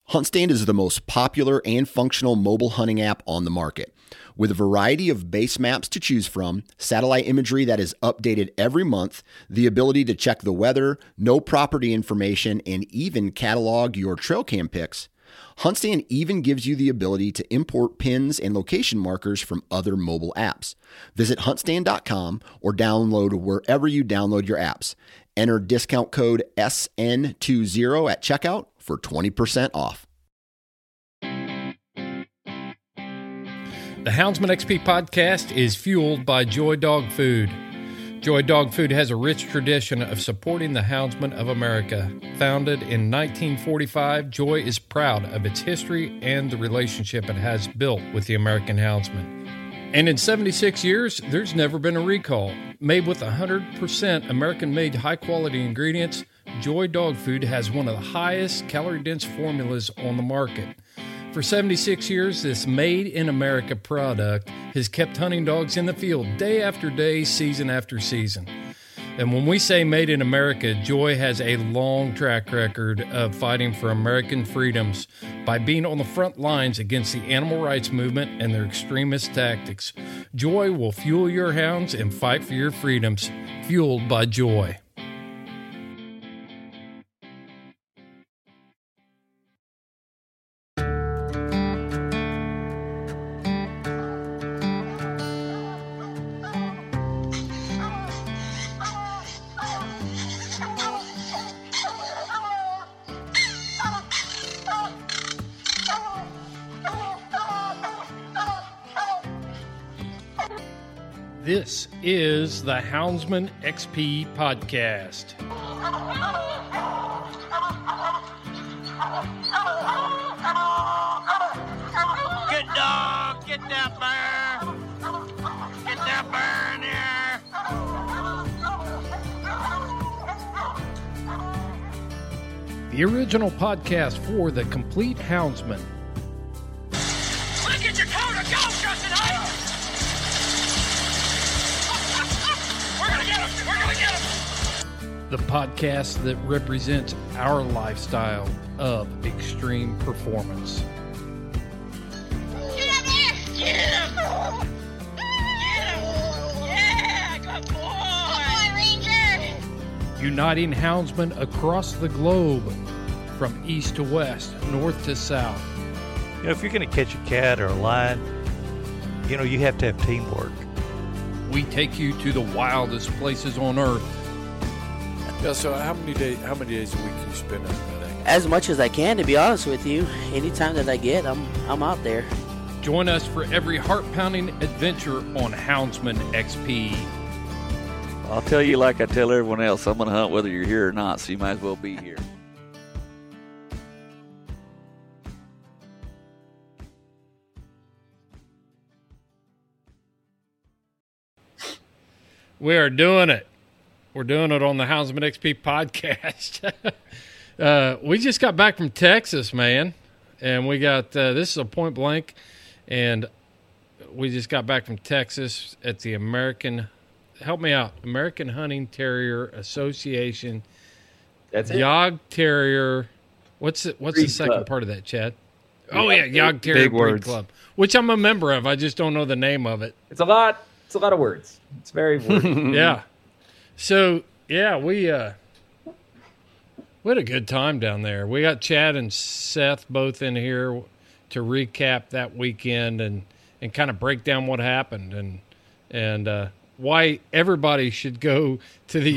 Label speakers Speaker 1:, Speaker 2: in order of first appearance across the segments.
Speaker 1: HuntStand is the most popular and functional mobile hunting app on the market. With a variety of base maps to choose from, satellite imagery that is updated every month, the ability to check the weather, know property information, and even catalog your trail cam pics, HuntStand even gives you the ability to import pins and location markers from other mobile apps. Visit huntstand.com or download wherever you download your apps. Enter discount code SN20 at checkout for 20% off.
Speaker 2: The Houndsman XP podcast is fueled by Joy Dog Food. Joy Dog Food has a rich tradition of supporting the Houndsman of America. Founded in 1945, Joy is proud of its history and the relationship it has built with the American Houndsman. And in 76 years, there's never been a recall. Made with 100% American-made high-quality ingredients, Joy Dog Food has one of the highest calorie-dense formulas on the market. For 76 years, this made-in-America product has kept hunting dogs in the field day after day, season after season. And when we say made in America, Joy has a long track record of fighting for American freedoms by being on the front lines against the animal rights movement and their extremist tactics. Joy will fuel your hounds and fight for your freedoms, fueled by Joy. This is the Houndsman XP podcast.
Speaker 3: Good dog, get that bear. Get that bear in
Speaker 2: The
Speaker 3: here.
Speaker 2: original podcast for the complete Houndsman.
Speaker 3: Look at your coat of go, Justin Heights. We're gonna get him!
Speaker 2: The podcast that represents our lifestyle of extreme performance.
Speaker 3: Get up there! Get him! Get him! Yeah, good boy! Good boy, Ranger!
Speaker 2: Uniting houndsmen across the globe, from east to west, north to south.
Speaker 4: You know, if you're going to catch a cat or a lion, you know, you have to have teamwork.
Speaker 2: We take you to the wildest places on earth.
Speaker 5: Yeah, so how many days a week can you spend out there?
Speaker 6: As much as I can, to be honest with you. Anytime that I get, I'm out there.
Speaker 2: Join us for every heart-pounding adventure on Houndsman XP.
Speaker 7: I'll tell you like I tell everyone else, I'm going to hunt whether you're here or not, so you might as well be here.
Speaker 2: We are doing it. We're doing it on the Houndsman XP podcast. We just got back from Texas, man. And we got, this is a point blank. And we just got back from Texas at the American Hunting Terrier Association.
Speaker 8: That's it.
Speaker 2: Yog Terrier. What's the second part of that, Chad? Oh, yeah, Yog Terrier
Speaker 8: Big
Speaker 2: Breed
Speaker 8: words.
Speaker 2: Club, which I'm a member of. I just don't know the name of it.
Speaker 8: It's a lot of words. It's very wordy.
Speaker 2: Yeah. So, yeah, we had a good time down there. We got Chad and Seth both in here to recap that weekend and kind of break down what happened and why everybody should go to the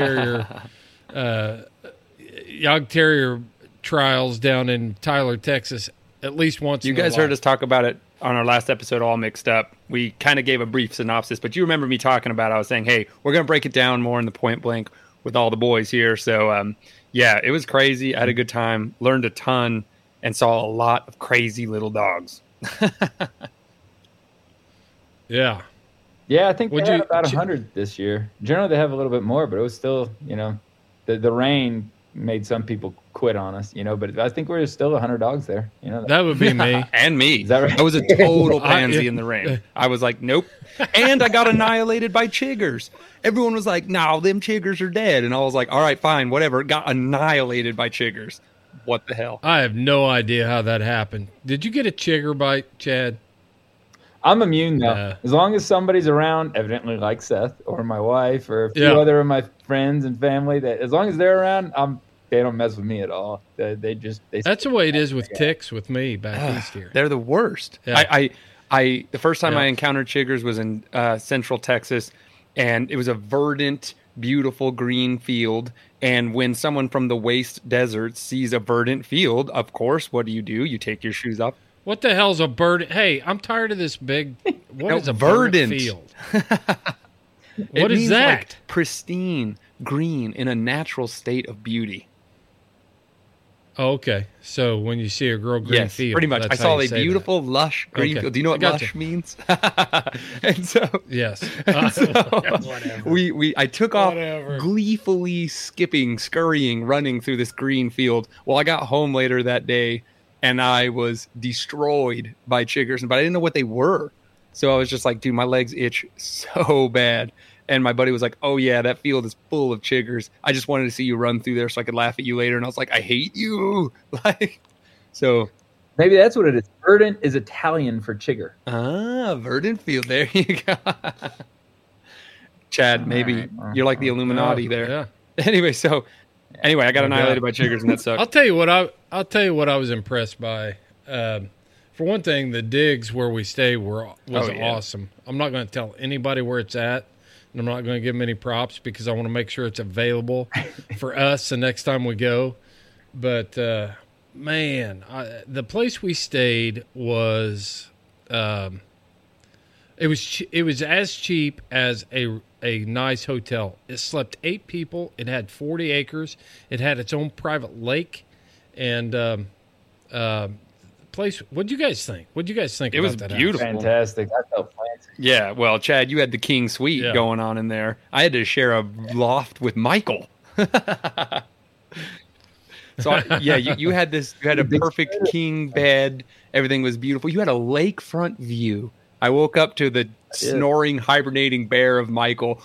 Speaker 2: Yog Terrier trials down in Tyler, Texas, at least once.
Speaker 9: You guys heard us talk about it on our last episode, All Mixed Up. We kind of gave a brief synopsis, but you remember me talking about, I was saying, hey, we're going to break it down more in the point blank with all the boys here. So, yeah, it was crazy. I had a good time, learned a ton, and saw a lot of crazy little dogs.
Speaker 2: Yeah.
Speaker 8: Yeah, I think they had about 100 this year. Generally, they have a little bit more, but it was still, the rain made some people quit on us, but I think we're still 100 dogs there.
Speaker 2: That would be me.
Speaker 9: And me.
Speaker 8: Is that right?
Speaker 9: I was a total pansy in the rain. I was like, nope. And I got annihilated by chiggers. Everyone was like, no, them chiggers are dead. And I was like, all right, fine, whatever. Got annihilated by chiggers. what the hell?
Speaker 2: I have no idea how that happened. Did you get a chigger bite, Chad?
Speaker 8: I'm immune though. As long as somebody's around, evidently like Seth or my wife or a few
Speaker 2: Yeah.
Speaker 8: other of my friends and family, that as long as they're around, they don't mess with me at all. They
Speaker 2: That's the way it is with ticks with me back east here.
Speaker 9: They're the worst.
Speaker 2: Yeah.
Speaker 9: I the first time
Speaker 2: Yeah.
Speaker 9: I encountered chiggers was in Central Texas, and it was a verdant, beautiful green field. And when someone from the waste desert sees a verdant field, of course, what do? You take your shoes off.
Speaker 2: What the hell's a bird? Hey, I'm tired of this big. What is a
Speaker 9: verdant
Speaker 2: field?
Speaker 9: It
Speaker 2: What is
Speaker 9: means,
Speaker 2: that?
Speaker 9: like, pristine, green, in a natural state of beauty.
Speaker 2: Oh, okay. So when you see a girl green
Speaker 9: Yes,
Speaker 2: field,
Speaker 9: pretty much. I
Speaker 2: that's
Speaker 9: saw
Speaker 2: how you
Speaker 9: a
Speaker 2: say
Speaker 9: beautiful, lush green
Speaker 2: Okay.
Speaker 9: field. Do you know
Speaker 2: I
Speaker 9: what
Speaker 2: gotcha.
Speaker 9: lush means? And so,
Speaker 2: that. Yes.
Speaker 9: I took off
Speaker 2: Whatever.
Speaker 9: gleefully skipping, scurrying, running through this green field. Well, I got home later that day and I was destroyed by chiggers, but I didn't know what they were. So I was just like, dude, my legs itch so bad. And my buddy was like, oh yeah, that field is full of chiggers. I just wanted to see you run through there so I could laugh at you later. And I was like, I hate you. So
Speaker 8: maybe that's what it is. Verdant is Italian for chigger.
Speaker 9: verdant field. There you go. Chad, maybe you're like the Illuminati there.
Speaker 2: Yeah.
Speaker 9: Anyway, I got annihilated by chiggers, and that sucked.
Speaker 2: I'll tell you what I was impressed by. For one thing, the digs where we stay was awesome. I'm not going to tell anybody where it's at, and I'm not going to give them any props because I want to make sure it's available for us the next time we go. But man, the place we stayed was it was as cheap as a nice hotel. It slept 8 people. It had 40 acres. It had its own private lake, and place. What'd you guys think?
Speaker 9: It was
Speaker 2: about that
Speaker 9: beautiful.
Speaker 2: house?
Speaker 8: Fantastic. I felt fancy.
Speaker 9: Yeah, well, Chad, you had the king suite
Speaker 2: Yeah.
Speaker 9: going on in there. I had to share a loft with Michael. So you had a perfect king bed. Everything was beautiful. You had a lakefront view. I woke up to the snoring, hibernating bear of Michael.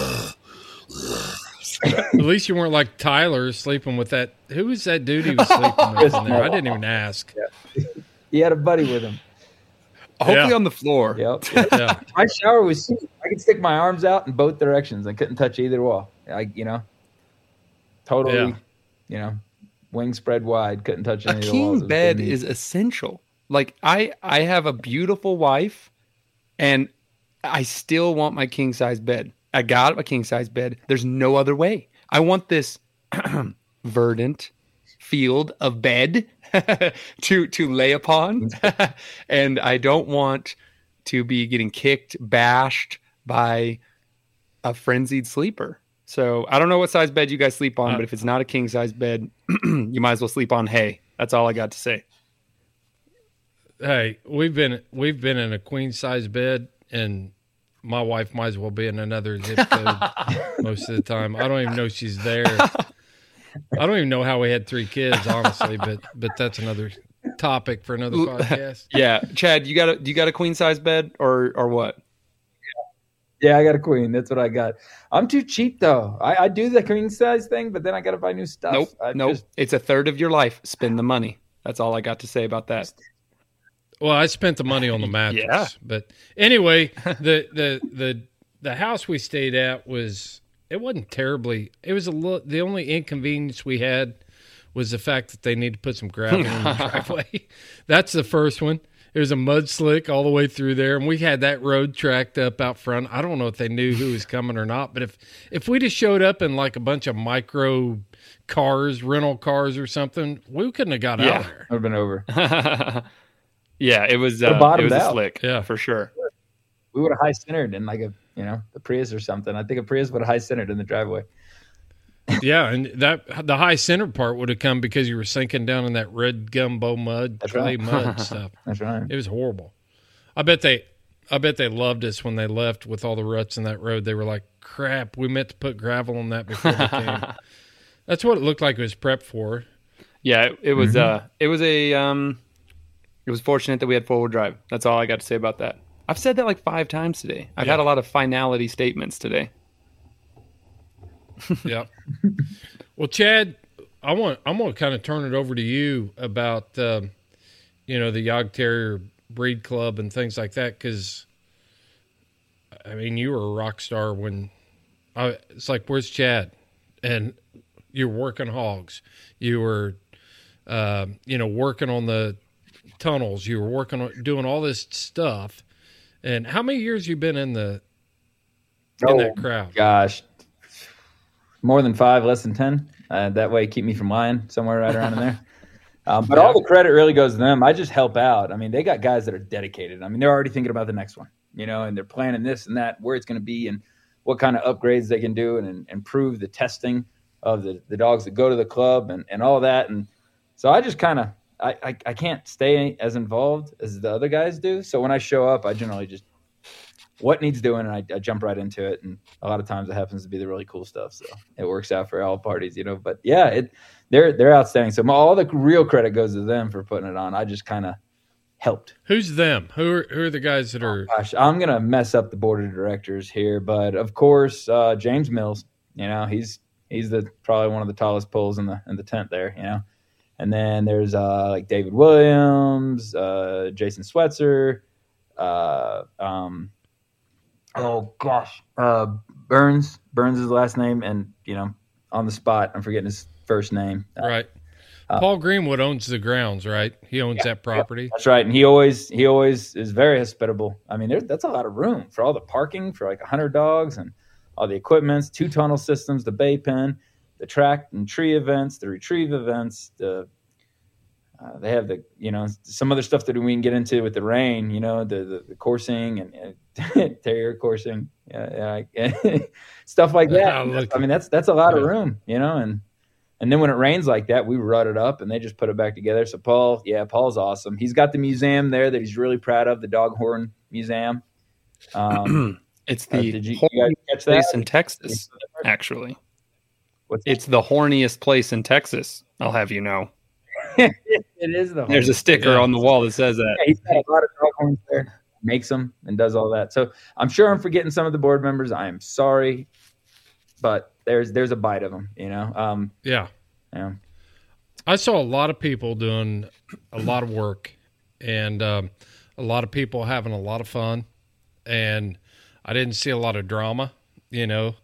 Speaker 2: At least you weren't like Tyler sleeping with that. Who was that dude he was sleeping with in there? I didn't even ask.
Speaker 8: He had a buddy with him.
Speaker 9: Hopefully
Speaker 2: Yeah.
Speaker 9: on the floor.
Speaker 8: Yep.
Speaker 2: Yeah.
Speaker 8: My shower was huge. I could stick my arms out in both directions. I couldn't touch either wall. Totally, wings spread wide. Couldn't touch
Speaker 9: A
Speaker 8: any of the walls. It
Speaker 9: king
Speaker 8: was
Speaker 9: bed
Speaker 8: pretty neat.
Speaker 9: is essential. Like I have a beautiful wife, and I still want my king size bed. I got a king size bed. There's no other way. I want this verdant field of bed to lay upon, and I don't want to be getting kicked, bashed by a frenzied sleeper. So I don't know what size bed you guys sleep on, but if it's not a king size bed, you might as well sleep on hay. That's all I got to say.
Speaker 2: Hey, we've been in a queen size bed, and my wife might as well be in another zip code most of the time. I don't even know she's there. I don't even know how we had 3 kids, honestly, but that's another topic for another podcast.
Speaker 9: Yeah, Chad, do you got a queen size bed or what?
Speaker 8: Yeah, I got a queen. That's what I got. I'm too cheap though. I do the queen size thing, but then I got to buy new stuff.
Speaker 9: Nope. It's a third of your life. Spend the money. That's all I got to say about that.
Speaker 2: Well, I spent the money on the mattress,
Speaker 9: Yeah.
Speaker 2: but anyway, the house we stayed at wasn't terribly. It was the only inconvenience we had was the fact that they need to put some gravel in the driveway. That's the first one. It was a mud slick all the way through there, and we had that road tracked up out front. I don't know if they knew who was coming or not, but if we just showed up in like a bunch of micro cars, rental cars or something, we couldn't have got out of there.
Speaker 8: I've been over.
Speaker 9: Yeah, it was
Speaker 8: bottomed
Speaker 9: a
Speaker 8: out.
Speaker 9: slick.
Speaker 2: Yeah.
Speaker 9: For sure.
Speaker 8: We would have high centered in like a Prius or something. I think a Prius would have high centered in the driveway.
Speaker 2: Yeah, and the high center part would have come because you were sinking down in that red gumbo mud, clay mud stuff.
Speaker 8: That's right.
Speaker 2: It was horrible. I bet they loved us when they left with all the ruts in that road. They were like, "Crap, we meant to put gravel on that before we came." That's what it looked like it was prepped for.
Speaker 9: Yeah, it was it was fortunate that we had 4-wheel drive. That's all I got to say about that. I've said that like 5 times today. I've had a lot of finality statements today.
Speaker 2: Yep. Well, Chad, I'm gonna kind of turn it over to you about the Jagd Terrier Breed Club and things like that, because I mean, you were a rock star when it's like, where's Chad? And you're working hogs. You were, working on the tunnels. You were doing all this stuff. And how many years you been in that crowd?
Speaker 8: Gosh, more than 5, less than 10. That way, keep me from lying, somewhere right around in there. But all the credit really goes to them. I just help out. I mean, they got guys that are dedicated. I mean, they're already thinking about the next one, and they're planning this and that, where it's going to be and what kind of upgrades they can do and improve the testing of the dogs that go to the club and all that. And so I just kind of, I can't stay as involved as the other guys do. So when I show up, I generally just, what needs doing, and I jump right into it. And a lot of times it happens to be the really cool stuff. So it works out for all parties, But yeah, they're outstanding. So all the real credit goes to them for putting it on. I just kind of helped.
Speaker 2: Who's them? Who are the guys that are?
Speaker 8: Gosh, I'm gonna mess up the board of directors here, but of course, James Mills. He's probably one of the tallest poles in the tent there. And then there's like David Williams, Jason Swetzer, Burns. Burns is the last name, and on the spot, I'm forgetting his first name.
Speaker 2: Right. Paul Greenwood owns the grounds, right? He owns that property.
Speaker 8: That's right, and he always is very hospitable. I mean, that's a lot of room for all the parking for like 100 dogs and all the equipments, 2 tunnel systems, the bay pen, the track and tree events, the retrieve events. They have some other stuff that we can get into with the rain. The coursing and terrier coursing, stuff like that. I mean, that's a lot of room, And then when it rains like that, we rut it up and they just put it back together. So Paul's awesome. He's got the museum there that he's really proud of, the Doghorn Museum.
Speaker 9: It's the horniest place in Texas, actually. It's the horniest place in Texas, I'll have you know.
Speaker 8: It is the horniest.
Speaker 9: There's a sticker on the wall that says that.
Speaker 8: Yeah, he's got a lot of Doghorns there, makes them and does all that. So I'm sure I'm forgetting some of the board members. I am sorry, but there's a bite of them,
Speaker 2: Yeah. I saw a lot of people doing a lot of work and a lot of people having a lot of fun, and I didn't see a lot of drama, It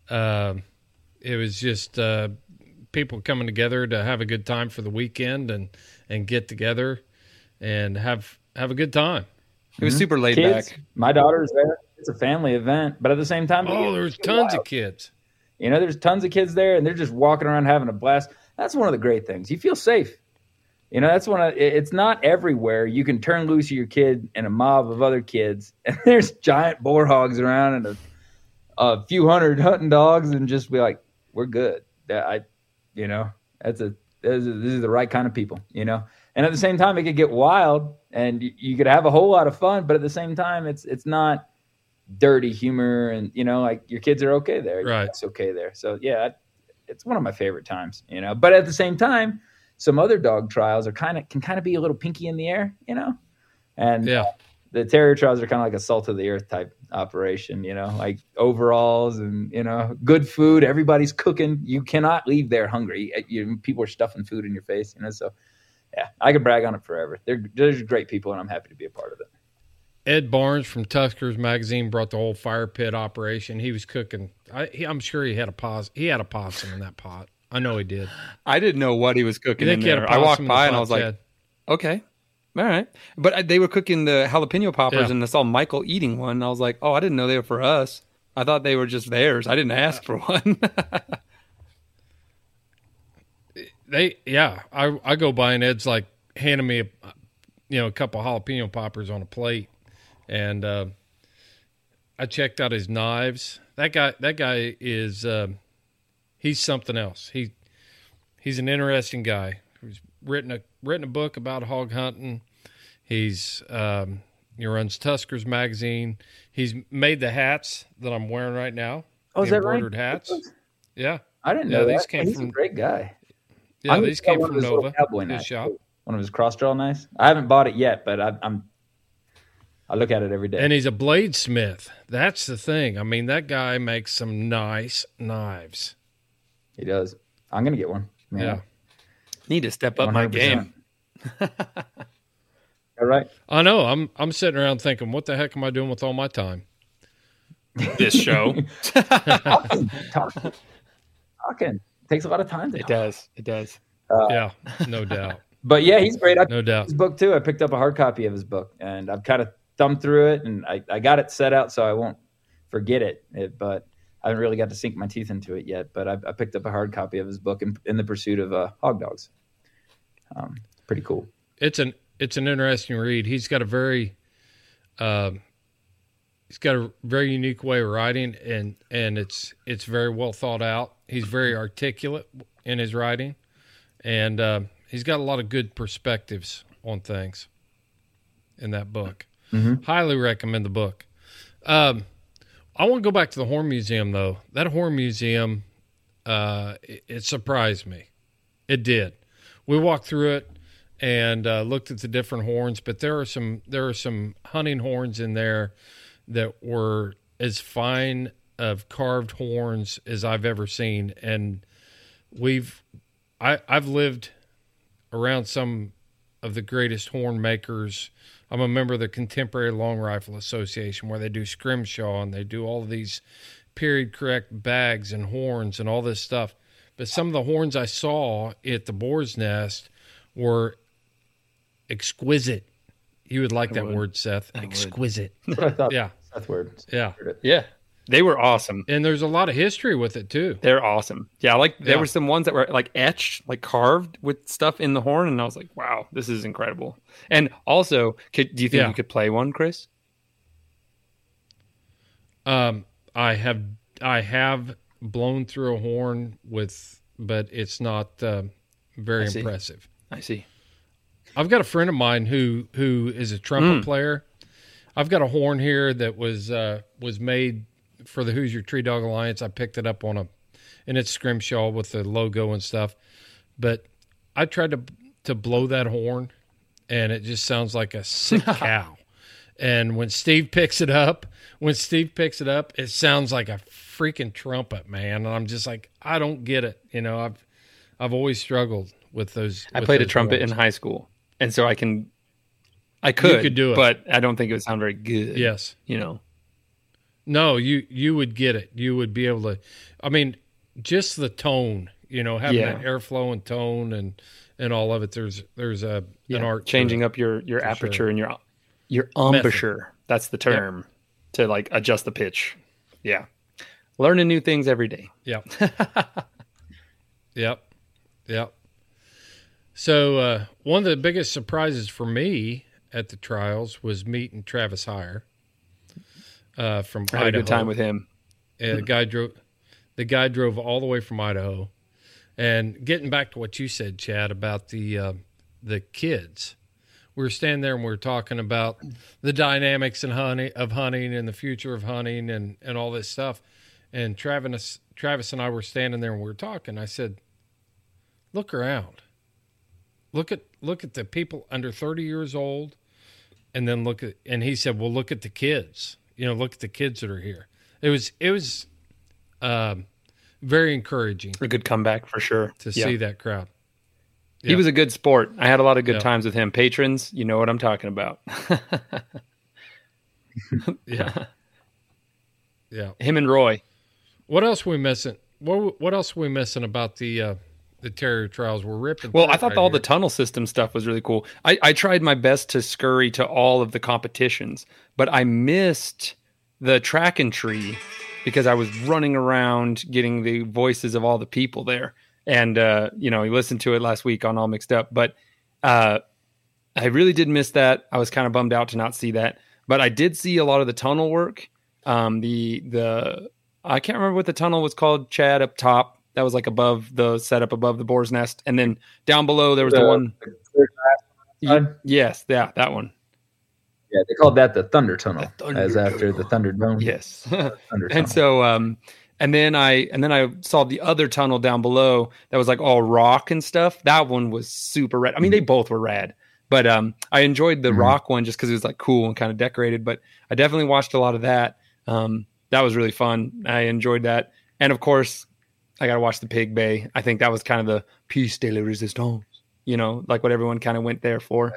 Speaker 2: was just people coming together to have a good time for the weekend and get together and have a good time.
Speaker 9: It was super laid
Speaker 8: kids,
Speaker 9: back.
Speaker 8: My daughter's there. It's a family event, but at the same time,
Speaker 2: there's tons of kids.
Speaker 8: There's tons of kids there, and they're just walking around having a blast. That's one of the great things. You feel safe. It's not everywhere you can turn loose your kid and a mob of other kids, and there's giant boar hogs around and a few hundred hunting dogs, and just be like, we're good. This is the right kind of people, And at the same time, it could get wild, and you could have a whole lot of fun, but at the same time, it's not dirty humor, and like your kids are okay there,
Speaker 2: right?
Speaker 8: It's okay there. So yeah, it's one of my favorite times, But at the same time, some other dog trials can kind of be a little pinky in the air, And the terrier trials are kind of like a salt of the earth type operation, like overalls and good food. Everybody's cooking. You cannot leave there hungry. People are stuffing food in your face, So yeah, I could brag on it forever. They're great people, and I'm happy to be a part of it.
Speaker 2: Ed Barnes from Tuskers Magazine brought the whole fire pit operation. He was cooking. I'm sure he had a possum in that pot. I know he did.
Speaker 9: I didn't know what he was cooking in there. I walked by and I was like, okay, all right. But they were cooking the jalapeno poppers, and I saw Michael eating one. And I was like, oh, I didn't know they were for us. I thought they were just theirs. I didn't ask for one.
Speaker 2: I go by and Ed's like handing me a couple jalapeno poppers on a plate. And I checked out his knives. That guy is he's something else. He's an interesting guy. He's written a book about hog hunting. He runs Tuskers Magazine. He's made the hats that I'm wearing right now.
Speaker 8: Oh, is that right?
Speaker 2: Embroidered hats. Yeah,
Speaker 8: I didn't know that.
Speaker 2: These came
Speaker 8: He's
Speaker 2: from
Speaker 8: a great guy.
Speaker 2: Yeah, these came from Nova.
Speaker 8: His
Speaker 2: shop.
Speaker 8: One of his cross draw knives. I haven't bought it yet, but I look at it every day.
Speaker 2: And he's a bladesmith. That's the thing. I mean, that guy makes some nice knives.
Speaker 8: He does. I'm going to get one.
Speaker 2: Yeah.
Speaker 9: Need to step up my
Speaker 8: 100%.
Speaker 9: game.
Speaker 8: All right.
Speaker 2: I know. I'm sitting around thinking, what the heck am I doing with all my time?
Speaker 9: This show.
Speaker 8: Talking takes a lot of time.
Speaker 9: It does. It does.
Speaker 2: Yeah, no doubt.
Speaker 8: But yeah, he's great. I
Speaker 2: No doubt.
Speaker 8: his book too. I picked up a hard copy of his book, and I've kind of thumbed through it, and I got it set out so I won't forget it. But I haven't really got to sink my teeth into it yet. But I picked up a hard copy of his book in the pursuit of hog dogs. Pretty cool.
Speaker 2: It's an interesting read. He's got a very unique way of writing, and it's very well thought out. He's very articulate in his writing, and he's got a lot of good perspectives on things in that book.
Speaker 8: Mm-hmm.
Speaker 2: Highly recommend the book. I want to go back to the Horn Museum, though. That Horn Museum, it surprised me. It did. We walked through it and looked at the different horns, but there are some hunting horns in there that were as fine of carved horns as I've ever seen. And I've lived around some of the greatest horn makers. I'm a member of the Contemporary Long Rifle Association, where they do scrimshaw and they do all of these period correct bags and horns and all this stuff. But some of the horns I saw at the Boar's Nest were exquisite. You would like that word, Seth. Exquisite.
Speaker 8: That's what I thought.
Speaker 2: Yeah.
Speaker 8: Seth word.
Speaker 2: Yeah.
Speaker 9: Yeah. They were awesome.
Speaker 2: And there's a lot of history with it too.
Speaker 9: They're awesome. Yeah, there were some ones that were like etched, like carved with stuff in the horn, and I was like, wow, this is incredible. And also, do you think you could play one, Chris?
Speaker 2: I have blown through a horn but it's not very impressive.
Speaker 9: I see.
Speaker 2: I've got a friend of mine who is a trumpet player. I've got a horn here that was made for the Hoosier Tree Dog Alliance. I picked it up and it's scrimshaw with the logo and stuff. But I tried to blow that horn, and it just sounds like a sick cow. And when Steve picks it up, it sounds like a freaking trumpet, man. And I'm just like, I don't get it. You know, I've always struggled with those.
Speaker 9: I played a trumpet in high school, and so I could do it, but I don't think it would sound very good.
Speaker 2: Yes.
Speaker 9: You know.
Speaker 2: No, you would get it. You would be able to. I mean, just the tone, you know, having that airflow and tone and all of it. There's an art
Speaker 9: changing up your aperture and your embouchure. That's the term to like adjust the pitch. Yeah, learning new things every day.
Speaker 2: Yep. Yep. So one of the biggest surprises for me at the trials was meeting Travis Heyer. From Idaho.
Speaker 9: I had a good time with him.
Speaker 2: The guy drove all the way from Idaho. And getting back to what you said, Chad, about the kids, we were standing there and we were talking about the dynamics of hunting and the future of hunting and all this stuff. And Travis and I were standing there and we were talking. I said, "Look around. Look at the people under 30 years old, and then and he said, "Well, look at the kids. You know, look at the kids that are here." It was very encouraging.
Speaker 9: A good comeback for sure
Speaker 2: to see that crowd.
Speaker 9: He was a good sport. I had a lot of good times with him. Patrons, you know what I'm talking about.
Speaker 2: Yeah.
Speaker 9: Him and Roy.
Speaker 2: What else are we missing? What else are we missing about the Terrier trials? We're ripping.
Speaker 9: Well, I thought all the tunnel system stuff was really cool. I tried my best to scurry to all of the competitions, but I missed the track and tree because I was running around getting the voices of all the people there. And, you listened to it last week on All Mixed Up, but I really did miss that. I was kind of bummed out to not see that, but I did see a lot of the tunnel work. I can't remember what the tunnel was called, Chad, up top. That was like above the setup above the Boar's Nest. And then down below, there was the one. Yes. Yeah, that one.
Speaker 8: Yeah, they called that the Thunder Tunnel, as after the Thunderdome.
Speaker 9: Yes.
Speaker 8: Thunder
Speaker 9: And
Speaker 8: Tunnel.
Speaker 9: so, and then I saw the other tunnel down below that was like all rock and stuff. That one was super rad. I mean, they both were rad, but I enjoyed the rock one just because it was like cool and kind of decorated. But I definitely watched a lot of that. That was really fun. I enjoyed that, and of course, I got to watch the Pig Bay. I think that was kind of the piece de la resistance. like what everyone kind of went there for.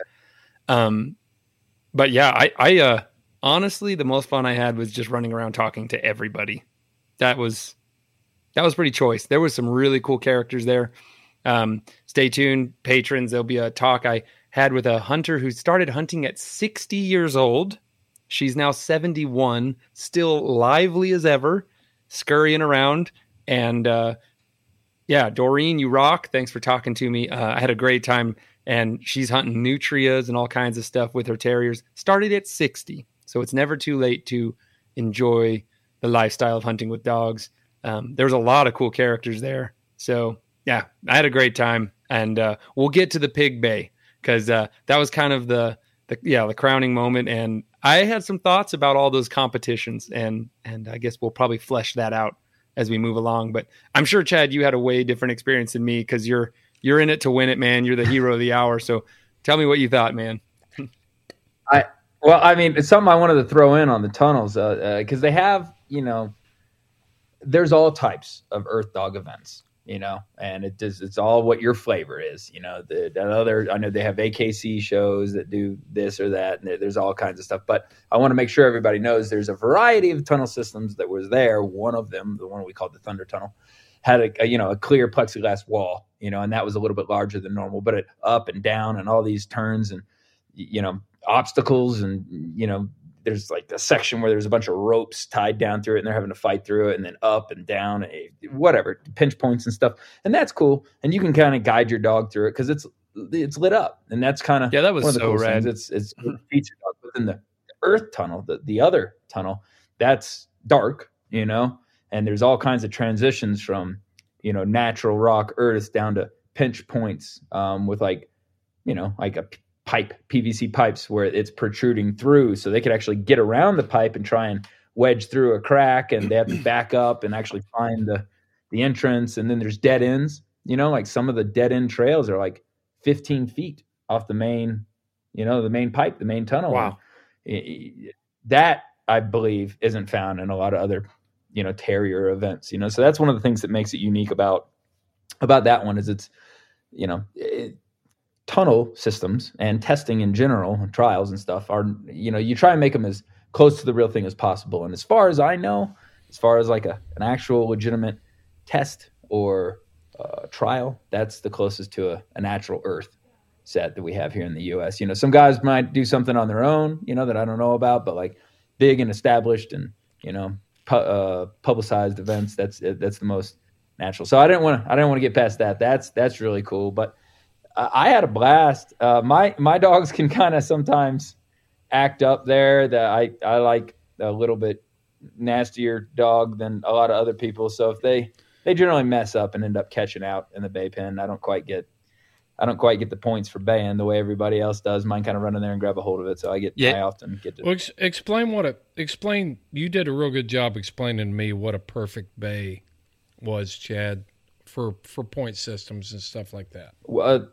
Speaker 9: But yeah, I honestly, the most fun I had was just running around talking to everybody. That was pretty choice. There was some really cool characters there. Stay tuned, patrons. There'll be a talk I had with a hunter who started hunting at 60 years old. She's now 71, still lively as ever, scurrying around. And Doreen, you rock. Thanks for talking to me. I had a great time. And she's hunting nutrias and all kinds of stuff with her terriers. Started at 60. So it's never too late to enjoy the lifestyle of hunting with dogs. There was a lot of cool characters there. So yeah, I had a great time. And we'll get to the Pig Bay because that was kind of the crowning moment. And I had some thoughts about all those competitions. And I guess we'll probably flesh that out as we move along. But I'm sure, Chad, you had a way different experience than me because you're in it to win it, man. You're the hero of the hour. So tell me what you thought, man.
Speaker 8: It's something I wanted to throw in on the tunnels because they have, there's all types of Earth Dog events, and it's all what your flavor is, I know they have AKC shows that do this or that, and there's all kinds of stuff. But I want to make sure everybody knows there's a variety of tunnel systems that was there. One of them, the one we called the Thunder Tunnel, had a clear plexiglass wall, and that was a little bit larger than normal, but it up and down and all these turns and, obstacles. And, there's like a section where there's a bunch of ropes tied down through it and they're having to fight through it, and then up and down, whatever, pinch points and stuff. And that's cool. And you can kind of guide your dog through it because it's lit up. And that's kind of,
Speaker 9: that was
Speaker 8: one of the
Speaker 9: so
Speaker 8: cool
Speaker 9: rad.
Speaker 8: things. It's featured within the Earth Tunnel, the other tunnel, that's dark, and there's all kinds of transitions from, natural rock earth down to pinch points with like a pipe, PVC pipes where it's protruding through. So they could actually get around the pipe and try and wedge through a crack, and they have to back up and actually find the entrance. And then there's dead ends, like some of the dead end trails are like 15 feet off the main, the main pipe, the main tunnel.
Speaker 9: Wow.
Speaker 8: That I believe isn't found in a lot of other terrier events, so that's one of the things that makes it unique about that one is it's, tunnel systems and testing in general and trials and stuff are, you try and make them as close to the real thing as possible. And as far as I know, as far as like an actual legitimate test or trial, that's the closest to a natural earth set that we have here in the US. Some guys might do something on their own, that I don't know about, but like big and established and, publicized events, that's the most natural. So I didn't want to get past that. That's really cool. But I had a blast. My dogs can kind of sometimes act up there. That I like a little bit nastier dog than a lot of other people. So if they generally mess up and end up catching out in the bay pen, I don't quite get the points for baying the way everybody else does. Mine kind of run in there and grab a hold of it. So I often get to.
Speaker 2: Well, explain. You did a real good job explaining to me what a perfect bay was, Chad, for point systems and stuff like that.
Speaker 8: Well,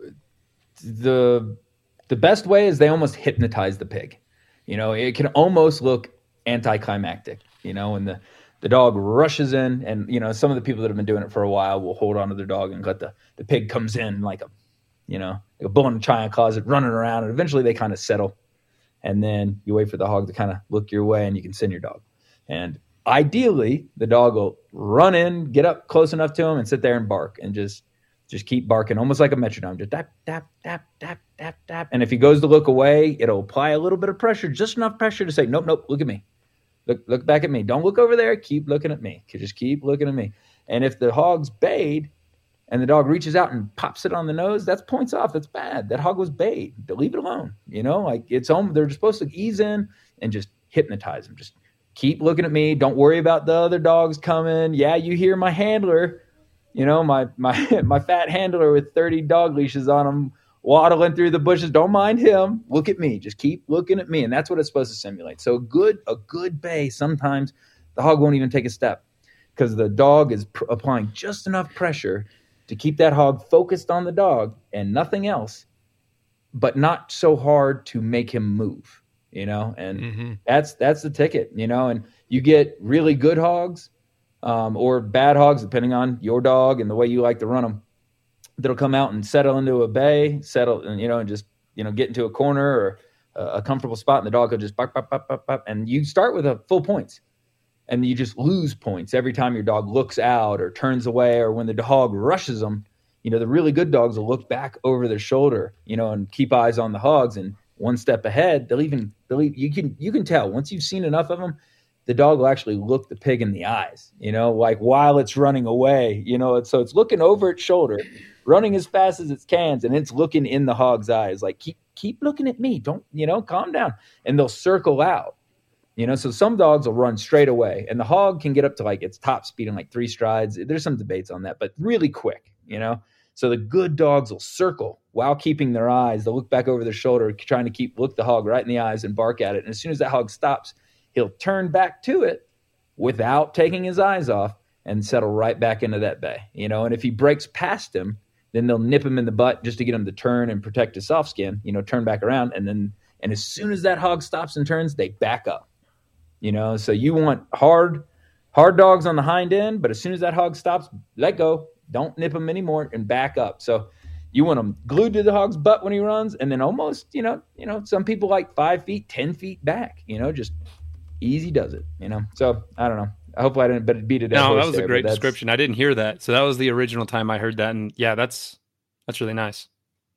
Speaker 8: the best way is they almost hypnotize the pig. It can almost look anticlimactic. When the dog rushes in, and some of the people that have been doing it for a while will hold on to their dog and let the pig comes in like a bull in a china closet running around, and eventually they kind of settle, and then you wait for the dog to kind of look your way and you can send your dog. And ideally the dog will run in, get up close enough to him and sit there and bark and just keep barking, almost like a metronome, just tap, tap, tap, tap, tap, tap. And if he goes to look away, it'll apply a little bit of pressure, just enough pressure to say, nope, look at me. Look back at me. Don't look over there. Keep looking at me. Just keep looking at me. And if the hog's bayed and the dog reaches out and pops it on the nose, that's points off. That's bad. That hog was bayed. Leave it alone. It's home. They're just supposed to ease in and just hypnotize them. Just keep looking at me. Don't worry about the other dogs coming. Yeah, you hear my handler, my fat handler with 30 dog leashes on him waddling through the bushes. Don't mind him. Look at me. Just keep looking at me. And that's what it's supposed to simulate. So a good bay, sometimes the hog won't even take a step because the dog is applying just enough pressure to keep that hog focused on the dog and nothing else, but not so hard to make him move, and that's the ticket, and you get really good hogs or bad hogs, depending on your dog and the way you like to run them. that'll come out and settle into a bay, and just, get into a corner or a comfortable spot, and the dog will just bark, bark, bark, bark, bark, and you start with a full points, and you just lose points every time your dog looks out or turns away, or when the dog rushes them. The really good dogs will look back over their shoulder, and keep eyes on the hogs, and one step ahead, you can tell once you've seen enough of them, the dog will actually look the pig in the eyes, like while it's running away, so it's looking over its shoulder, running as fast as it can, and it's looking in the hog's eyes, like keep looking at me. Don't, calm down. And they'll circle out, so some dogs will run straight away, and the hog can get up to like its top speed in like 3 strides. There's some debates on that, but really quick, So the good dogs will circle while keeping their eyes. They'll look back over their shoulder, trying to look the hog right in the eyes and bark at it. And as soon as that hog stops, he'll turn back to it without taking his eyes off and settle right back into that bay. And if he breaks past him, then they'll nip him in the butt just to get him to turn and protect his soft skin, turn back around. And as soon as that hog stops and turns, they back up, So you want hard dogs on the hind end, but as soon as that hog stops, let go. Don't nip him anymore and back up. So you want him glued to the hog's butt when he runs, and then almost, some people like 5 feet, 10 feet back, just easy does it, So I don't know. I hope I didn't beat it.
Speaker 9: No, that was a great description. I didn't hear that. So that was the original time I heard that. And yeah, that's really nice.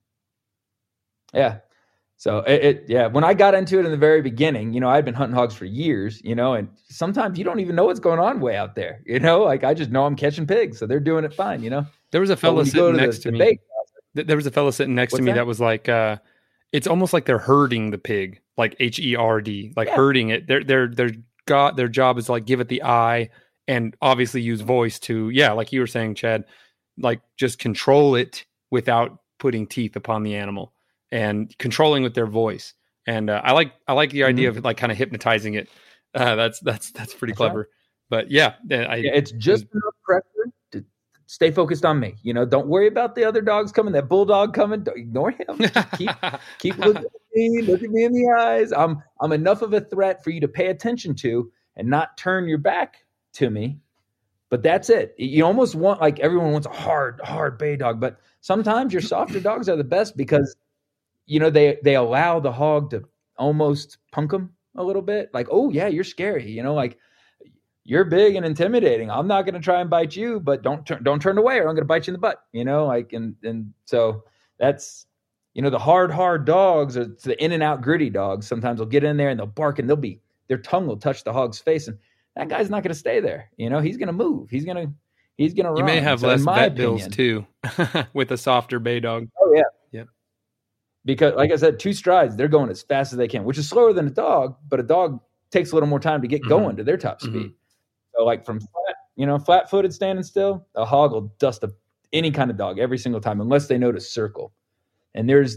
Speaker 8: Yeah. So when I got into it in the very beginning, I'd been hunting hogs for years, and sometimes you don't even know what's going on way out there, like I just know I'm catching pigs. So they're doing it fine,
Speaker 9: There was a fella sitting next to me. There was a fella sitting next to me that was like, it's almost like they're herding the pig, like HERD, like herding it. Their job is to like give it the eye and obviously use voice to, like you were saying, Chad, like just control it without putting teeth upon the animal and controlling with their voice. And I like the idea of like kind of hypnotizing it. That's pretty clever. Right. But
Speaker 8: it's just enough pressure to stay focused on me. Don't worry about the other dogs coming. That bulldog coming, don't ignore him. Keep looking at me. Look at me in the eyes. I'm enough of a threat for you to pay attention to and not turn your back to me. But that's it. You almost want, like everyone wants a hard bay dog, but sometimes your softer dogs are the best because they allow the hog to almost punk them a little bit. Like, oh yeah, you're scary. Like you're big and intimidating. I'm not going to try and bite you, but don't turn away or I'm going to bite you in the butt. And so that's, the hard dogs or the in and out gritty dogs. Sometimes they'll get in there and they'll bark and their tongue will touch the hog's face. And that guy's not going to stay there. He's going to move. He's going to run.
Speaker 9: You may have less vet bills too with a softer bay dog.
Speaker 8: Oh yeah.
Speaker 9: Yeah.
Speaker 8: Because like I said, 2 strides, they're going as fast as they can, which is slower than a dog, but a dog takes a little more time to get going to their top speed. So like from flat-footed standing still, a hog will dust any kind of dog every single time unless they know to circle. And there's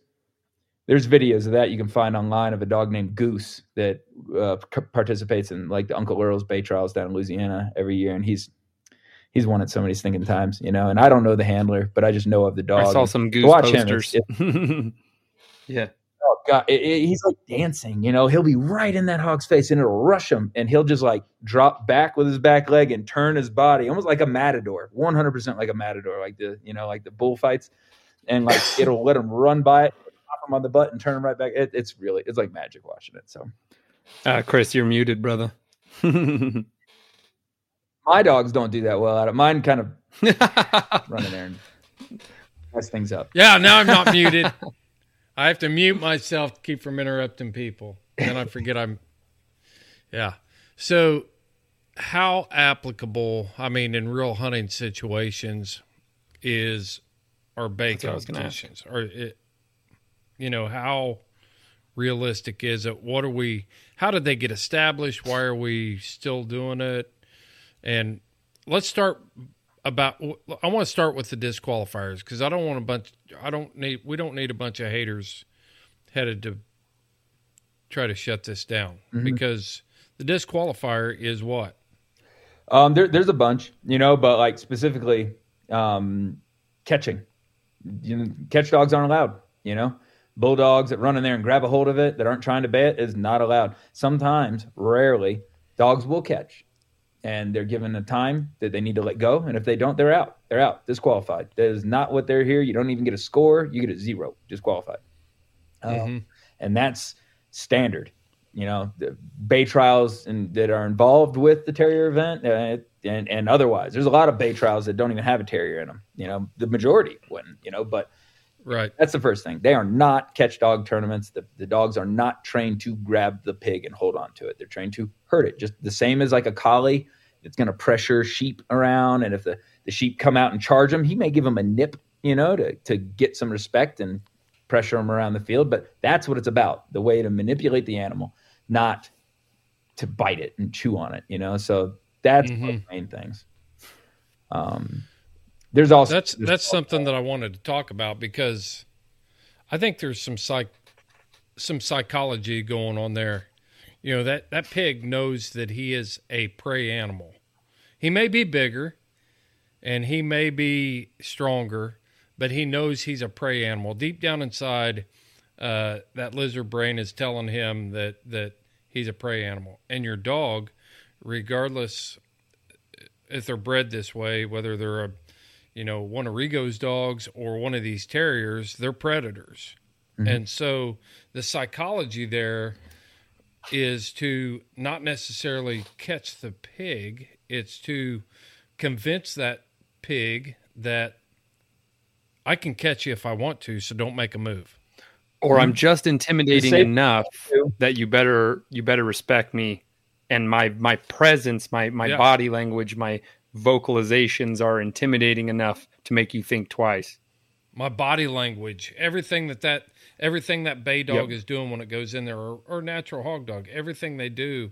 Speaker 8: videos of that you can find online of a dog named Goose that participates in like the Uncle Earl's Bay Trials down in Louisiana every year, and he's won it so many stinking times, and I don't know the handler, but I just know of the dog.
Speaker 9: I saw some Goose posters. Yeah.
Speaker 8: Oh God, he's like dancing. He'll be right in that hog's face, and it'll rush him, and he'll just like drop back with his back leg and turn his body, almost like a matador, 100% like a matador, like like the bullfights, and like it'll let him run by it, pop him on the butt, and turn him right back. It's like magic watching it. So,
Speaker 9: Chris, you're muted, brother.
Speaker 8: My dogs don't do that well. Mine kind of run in there and mess things up.
Speaker 2: Yeah, now I'm not muted. I have to mute myself to keep from interrupting people. Then I forget Yeah. So how applicable, in real hunting situations are bay competitions? How realistic is it? How did they get established? Why are we still doing it? And let's start I want to start with the disqualifiers because we don't need a bunch of haters headed to try to shut this down because the disqualifier is what?
Speaker 8: There's a bunch, but like specifically catching. Catch dogs aren't allowed, Bulldogs that run in there and grab a hold of it that aren't trying to bay it is not allowed. Sometimes, rarely, dogs will catch. and they're given a time that they need to let go. And if they don't, they're out. They're out, disqualified. That is not what they're here. You don't even get a score. You get a 0, disqualified. And that's standard. You know, the bay trials that are involved with the terrier event and otherwise. There's a lot of bay trials that don't even have a terrier in them. You know, the majority wouldn't, you know, but
Speaker 2: right.
Speaker 8: That's the first thing. They are not catch dog tournaments. The dogs are not trained to grab the pig and hold on to it. They're trained to hurt it. Just the same as like a collie. It's going to pressure sheep around. And if the sheep come out and charge him, he may give them a nip, you know, to get some respect and pressure them around the field. But that's what it's about. The way to manipulate the animal, not to bite it and chew on it, you know? So that's one of the main things. There's also
Speaker 2: that's something that I wanted to talk about because I think there's some psychology going on there. You know, that pig knows that he is a prey animal. He may be bigger and he may be stronger, but he knows he's a prey animal. Deep down inside, that lizard brain is telling him that he's a prey animal. And your dog, regardless if they're bred this way, whether they're one of Rigo's dogs or one of these terriers, they're predators. Mm-hmm. And so the psychology there is to not necessarily catch the pig. It's to convince that pig that I can catch you if I want to, so don't make a move.
Speaker 9: Or I'm just intimidating enough that you better respect me and my presence, my body language, my vocalizations are intimidating enough to make you think twice.
Speaker 2: My body language, everything that bay dog is doing when it goes in there, or natural hog dog, everything they do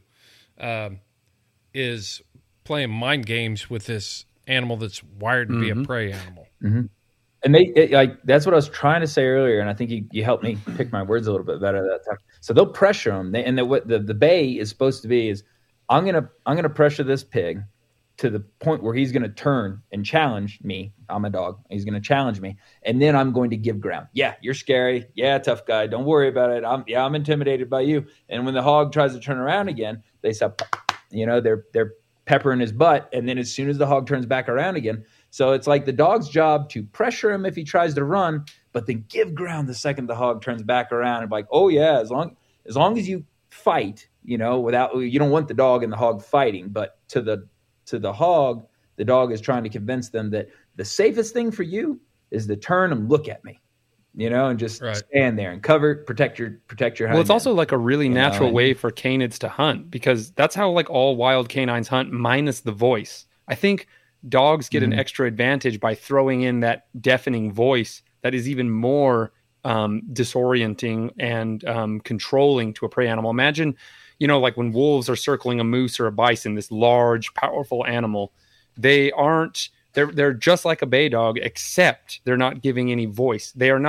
Speaker 2: is playing mind games with this animal that's wired to be a prey animal.
Speaker 8: Mm-hmm. And that's what I was trying to say earlier, and I think you helped me pick my words a little bit better that time. So they'll pressure them, what the bay is supposed to be is, I'm gonna pressure this pig to the point where he's gonna turn and challenge me. I'm a dog. He's gonna challenge me, and then I'm going to give ground. Yeah, you're scary. Yeah, tough guy. Don't worry about it. I'm intimidated by you. And when the hog tries to turn around again, they say, they're peppering his butt, and then as soon as the hog turns back around again. So it's like the dog's job to pressure him if he tries to run, but then give ground the second the hog turns back around and like, oh yeah, as long as you fight, you don't want the dog and the hog fighting, but to the hog, the dog is trying to convince them that the safest thing for you is to turn and look at me, and just stand there and protect your
Speaker 9: Well, it's also like a really natural way for canids to hunt, because that's how like all wild canines hunt, minus the voice. I think dogs get an extra advantage by throwing in that deafening voice that is even more disorienting and controlling to a prey animal. Imagine, like when wolves are circling a moose or a bison, this large, powerful animal, they're just like a bay dog, except they're not giving any voice.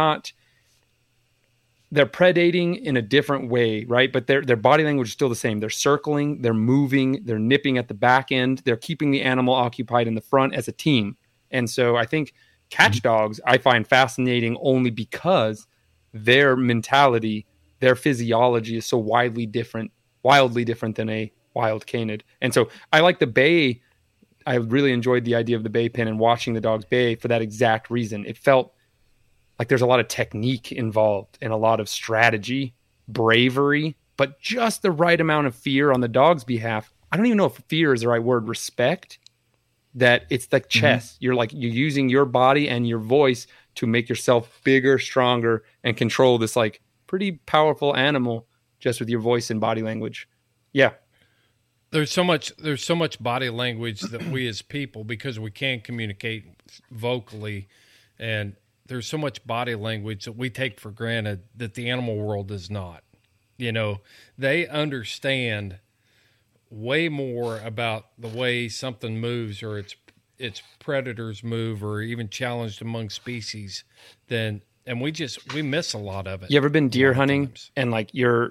Speaker 9: They're predating in a different way, right? But their body language is still the same. They're circling, they're moving, they're nipping at the back end. They're keeping the animal occupied in the front as a team. And so I think catch dogs I find fascinating only because their mentality, their physiology is so wildly different than a wild canid. And so I like the bay. I really enjoyed the idea of the bay pin and watching the dogs bay for that exact reason. It felt like there's a lot of technique involved and a lot of strategy, bravery, but just the right amount of fear on the dog's behalf. I don't even know if fear is the right word, respect, that it's like chess. You're using your body and your voice to make yourself bigger, stronger, and control this like pretty powerful animal just with your voice and body language. Yeah.
Speaker 2: There's so much body language that we as people, because we can communicate vocally, and there's so much body language that we take for granted that the animal world does not. They understand way more about the way something moves or its predators move or even challenged among species and we miss a lot of it.
Speaker 9: You ever been deer hunting and like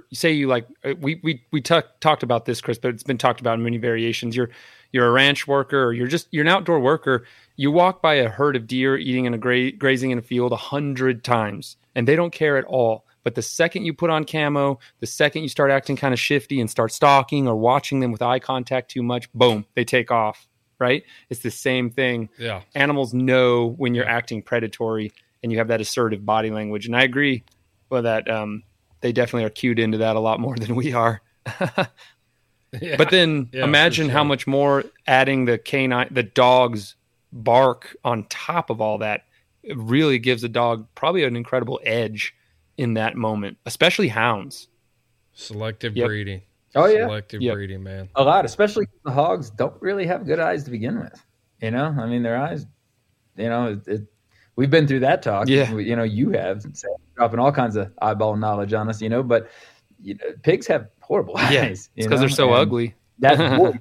Speaker 9: we talked about this, Chris, but it's been talked about in many variations. You're a ranch worker, or you're an outdoor worker. You walk by a herd of deer eating grazing in a field 100 times, and they don't care at all. But the second you put on camo, the second you start acting kind of shifty and start stalking or watching them with eye contact too much, boom, they take off, right? It's the same thing.
Speaker 2: Yeah.
Speaker 9: Animals know when you're acting predatory and you have that assertive body language. And I agree with that. They definitely are cued into that a lot more than we are.
Speaker 2: Yeah.
Speaker 9: But then imagine how much more adding the dog's bark on top of all that, it really gives a dog probably an incredible edge in that moment, especially hounds.
Speaker 2: Selective breeding.
Speaker 8: Oh, yeah.
Speaker 2: Selective breeding, man.
Speaker 8: A lot, especially the hogs don't really have good eyes to begin with. You know, I mean, their eyes, you know, we've been through that talk.
Speaker 9: Yeah.
Speaker 8: You know, you have dropping all kinds of eyeball knowledge on us, you know, but pigs have horrible eyes.
Speaker 9: Yeah, it's because they're so ugly.
Speaker 8: That voice,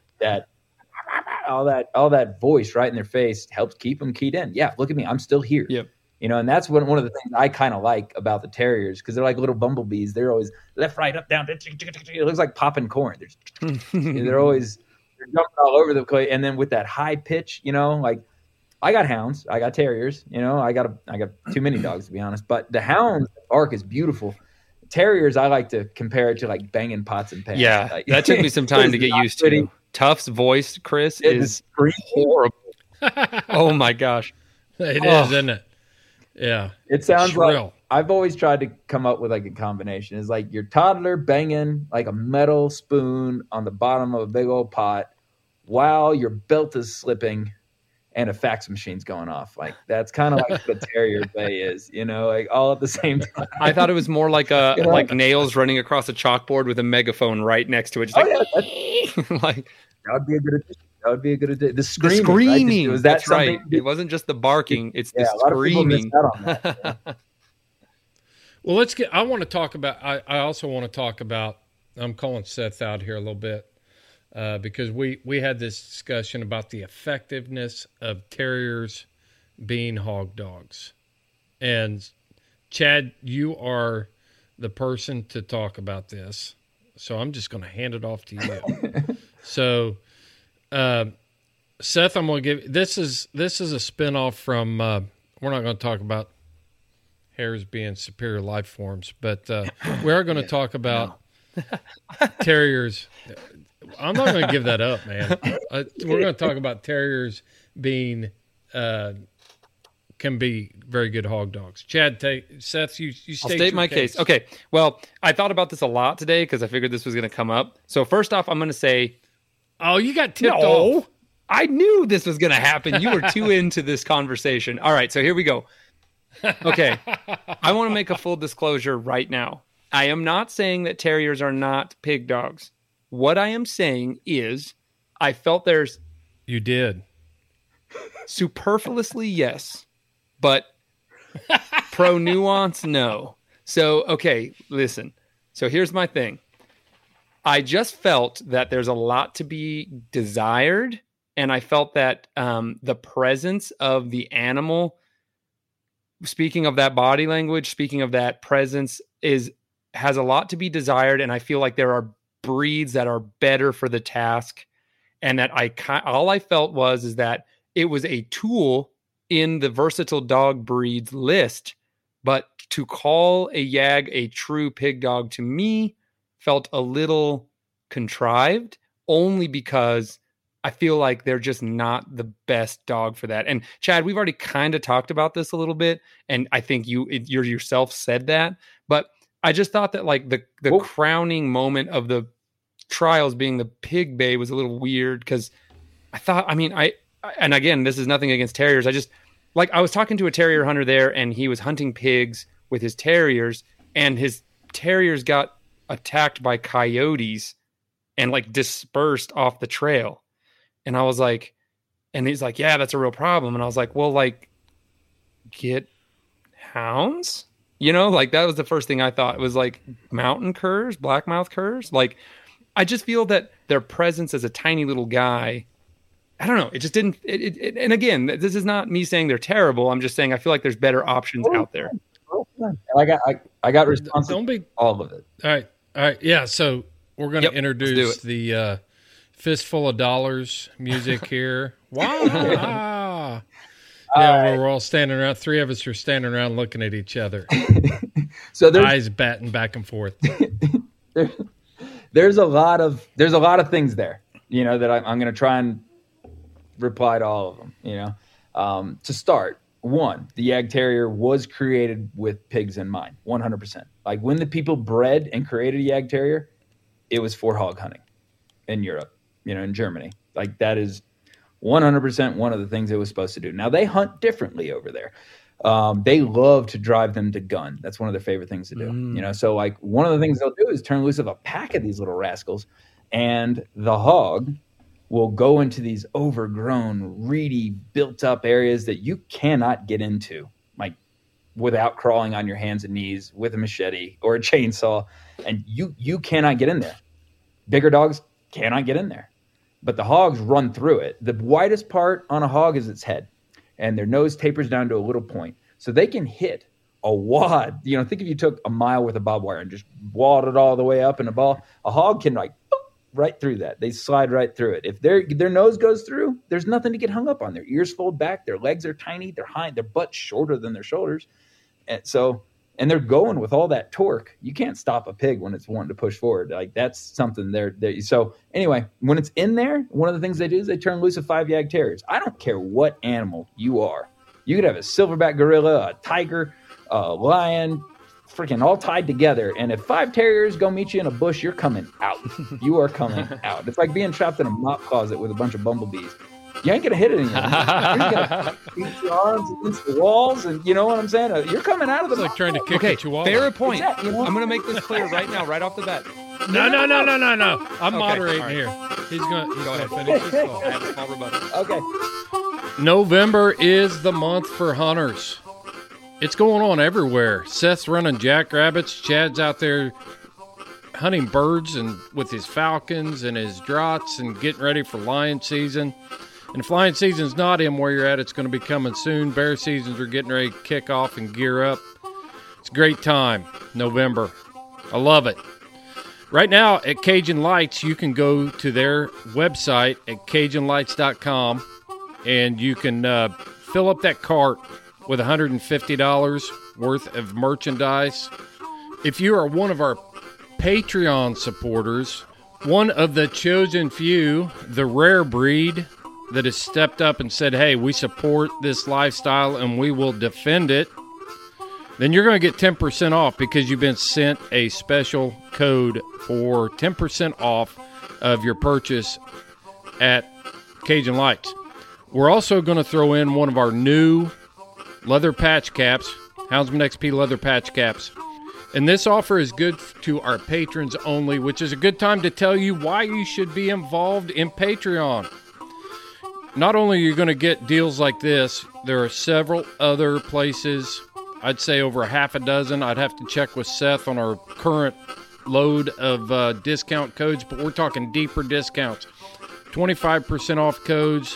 Speaker 8: all that voice right in their face helps keep them keyed in. Yeah, look at me, I'm still here.
Speaker 9: Yep.
Speaker 8: You know, and that's one of the things I kind of like about the terriers, because they're like little bumblebees. They're always left, right, up, down. It looks like popping corn. They're always jumping all over the place. And then with that high pitch, you know, like I got hounds, I got terriers. You know, I got too many dogs, to be honest. But the hounds bark is beautiful. Terriers, I like to compare it to like banging pots and pans.
Speaker 9: Yeah,
Speaker 8: like,
Speaker 9: that took me some time to get used to. Tuff's voice, Chris, is horrible. Oh my gosh,
Speaker 2: It is, isn't it? Yeah,
Speaker 8: it sounds
Speaker 2: shrill.
Speaker 8: like I've always tried to come up with like a combination. It's like your toddler banging like a metal spoon on the bottom of a big old pot while your belt is slipping and a fax machine's going off. Like that's kind of like what the terrier bay is, you know, like all at the same time.
Speaker 9: I thought it was more like like nails running across a chalkboard with a megaphone right next to it. Just like
Speaker 8: that would be a good addition. That would be a good addition. The screaming.
Speaker 9: The screaming.
Speaker 8: Right? Was that
Speaker 9: That's right. It wasn't just the barking. It's the screaming.
Speaker 2: Well, let's get. I want to talk about. I also want to talk about. I'm calling Seth out here a little bit because we had this discussion about the effectiveness of terriers being hog dogs, and Chad, you are the person to talk about this, so I'm just going to hand it off to you. So. Seth, I'm going to give this is a spinoff from. We're not going to talk about hares being superior life forms, but we are going to talk about terriers. I'm not going to give that up, man. We're going to talk about terriers being can be very good hog dogs. Chad, Seth, you
Speaker 9: I'll state my case. Okay. Well, I thought about this a lot today because I figured this was going to come up. So first off, I'm going to say.
Speaker 2: Oh, you got tipped off.
Speaker 9: I knew this was going to happen. You were too into this conversation. All right, so here we go. Okay, I want to make a full disclosure right now. I am not saying that terriers are not pig dogs. What I am saying is I felt there's...
Speaker 2: You did.
Speaker 9: Superfluously, yes. But pro nuance, no. So, okay, listen. So here's my thing. I just felt that there's a lot to be desired, and I felt that the presence of the animal, speaking of that body language, speaking of that presence, has a lot to be desired, and I feel like there are breeds that are better for the task, and that all I felt is that it was a tool in the versatile dog breeds list, but to call a Yag a true pig dog to me felt a little contrived, only because I feel like they're just not the best dog for that. And Chad, we've already kind of talked about this a little bit, and I think you yourself said that, but I just thought that like the crowning moment of the trials being the pig bay was a little weird, because I thought, and again, this is nothing against terriers. I just, like, I was talking to a terrier hunter there, and he was hunting pigs with his terriers, and his terriers got attacked by coyotes and like dispersed off the trail. And I was like, and he's like, yeah, that's a real problem. And I was like, well, like, get hounds, you know, like that was the first thing I thought. It was like mountain curs, blackmouth curs. Like, I just feel that their presence as a tiny little guy, I don't know. It just didn't. And again, this is not me saying they're terrible. I'm just saying I feel like there's better options out there.
Speaker 8: I got responses.
Speaker 2: Don't be
Speaker 8: all of it.
Speaker 2: All right. Yeah. So we're going to introduce the Fistful of Dollars music here. Wow. Yeah, we're all standing around. 3 of us are standing around looking at each other.
Speaker 8: So there's
Speaker 2: eyes batting back and forth.
Speaker 8: there's a lot of things there, that I'm going to try and reply to all of them. To start, one, the Yag Terrier was created with pigs in mind, 100%. Like when the people bred and created a Yag Terrier, it was for hog hunting in Europe, in Germany. Like that is 100% one of the things it was supposed to do. Now they hunt differently over there. They love to drive them to gun. That's one of their favorite things to do. So like one of the things they'll do is turn loose of a pack of these little rascals, and the hog will go into these overgrown, reedy, built-up areas that you cannot get into, like without crawling on your hands and knees with a machete or a chainsaw, and you cannot get in there. Bigger dogs cannot get in there, but the hogs run through it. The widest part on a hog is its head, and their nose tapers down to a little point, so they can hit a wad. Think if you took a mile worth of barbed wire and just walled it all the way up in a ball, a hog can right through that. They slide right through it. If their nose goes through, there's nothing to get hung up on. Their ears fold back, their legs are tiny, their butt's shorter than their shoulders. And they're going with all that torque. You can't stop a pig when it's wanting to push forward. Like that's something there. So anyway, when it's in there, one of the things they do is they turn loose of 5 Yag Terriers. I don't care what animal you are. You could have a silverback gorilla, a tiger, a lion, freaking all tied together. And if 5 terriers go meet you in a bush, you're coming out. You are coming out. It's like being trapped in a mop closet with a bunch of bumblebees. You ain't going to hit anything. You're going to beat your arms against the walls, and you know what I'm saying? You're coming out of the
Speaker 2: It's like trying to kick a chihuahua.
Speaker 9: Fair point.
Speaker 8: Exactly,
Speaker 9: I'm going to make this clear right now, right off the bat.
Speaker 2: No. I'm moderating here. He's going to finish his call.
Speaker 9: I have a small rebuttal.
Speaker 8: Okay.
Speaker 2: November is the month for hunters. It's going on everywhere. Seth's running jackrabbits. Chad's out there hunting birds and with his falcons and his draughts and getting ready for lion season. And if lion season's not in where you're at, it's going to be coming soon. Bear seasons are getting ready to kick off and gear up. It's a great time, November. I love it. Right now at Cajun Lights, you can go to their website at CajunLights.com and you can fill up that cart with $150 worth of merchandise. If you are one of our Patreon supporters, one of the chosen few, the rare breed that has stepped up and said, hey, we support this lifestyle and we will defend it, then you're going to get 10% off because you've been sent a special code for 10% off of your purchase at Cajun Lights. We're also going to throw in one of our new leather patch caps, Houndsman XP leather patch caps. And this offer is good to our patrons only, which is a good time to tell you why you should be involved in Patreon. Not only are you going to get deals like this, there are several other places, I'd say over 6. I'd have to check with Seth on our current load of discount codes, but we're talking deeper discounts. 25% off codes,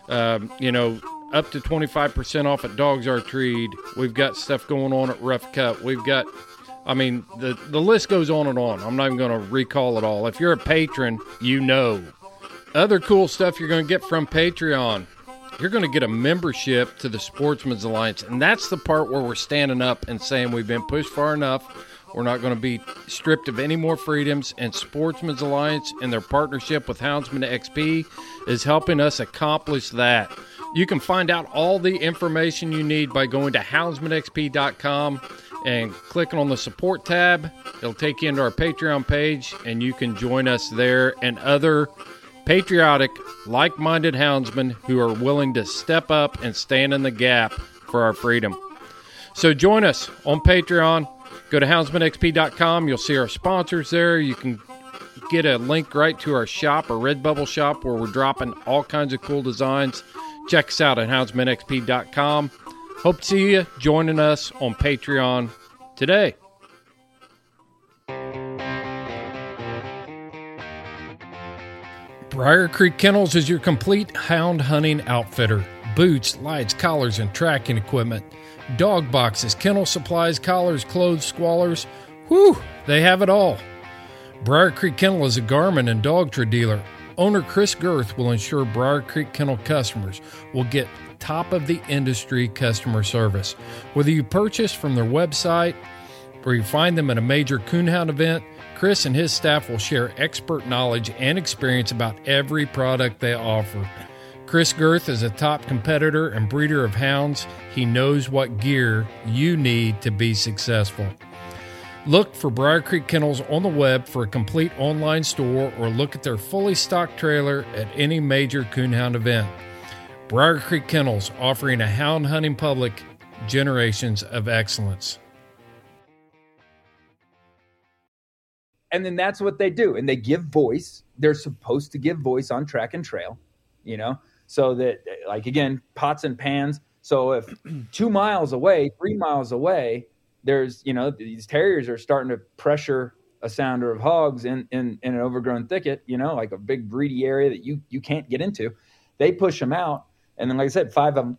Speaker 2: up to 25% off at Dogs Are Treed. We've got stuff going on at Rough Cut. We've got, the list goes on and on. I'm not even going to recall it all. If you're a patron, you know. Other cool stuff you're going to get from Patreon. You're going to get a membership to the Sportsman's Alliance, and that's the part where we're standing up and saying we've been pushed far enough. We're not going to be stripped of any more freedoms, and Sportsman's Alliance and their partnership with Houndsman XP is helping us accomplish that. You can find out all the information you need by going to houndsmanxp.com and clicking on the support tab. It'll take you into our Patreon page, and you can join us there and other patriotic, like-minded houndsmen who are willing to step up and stand in the gap for our freedom. So join us on Patreon. Go to houndsmanxp.com. You'll see our sponsors there. You can get a link right to our shop, our Redbubble shop, where we're dropping all kinds of cool designs. Check us out at houndsmanxp.com. Hope to see you joining us on Patreon today. Briar Creek Kennels is your complete hound hunting outfitter. Boots, lights, collars, and tracking equipment. Dog boxes, kennel supplies, collars, clothes, squallers. Whew, they have it all. Briar Creek Kennel is a Garmin and Dogtra dealer. Owner Chris Girth will ensure Briar Creek Kennel customers will get top of the industry customer service. Whether you purchase from their website or you find them at a major coonhound event, Chris and his staff will share expert knowledge and experience about every product they offer. Chris Girth is a top competitor and breeder of hounds. He knows what gear you need to be successful. Look for Briar Creek Kennels on the web for a complete online store, or look at their fully stocked trailer at any major coonhound event. Briar Creek Kennels, offering a hound hunting public generations of excellence.
Speaker 8: And then that's what they do. And they give voice. They're supposed to give voice on track and trail, you know, so that, like, again, pots and pans. So if 2 miles away, 3 miles away, there's, you know, these terriers are starting to pressure a sounder of hogs in an overgrown thicket, you know, like a big breedy area that you can't get into. They push them out. And then, like I said, 5 of them,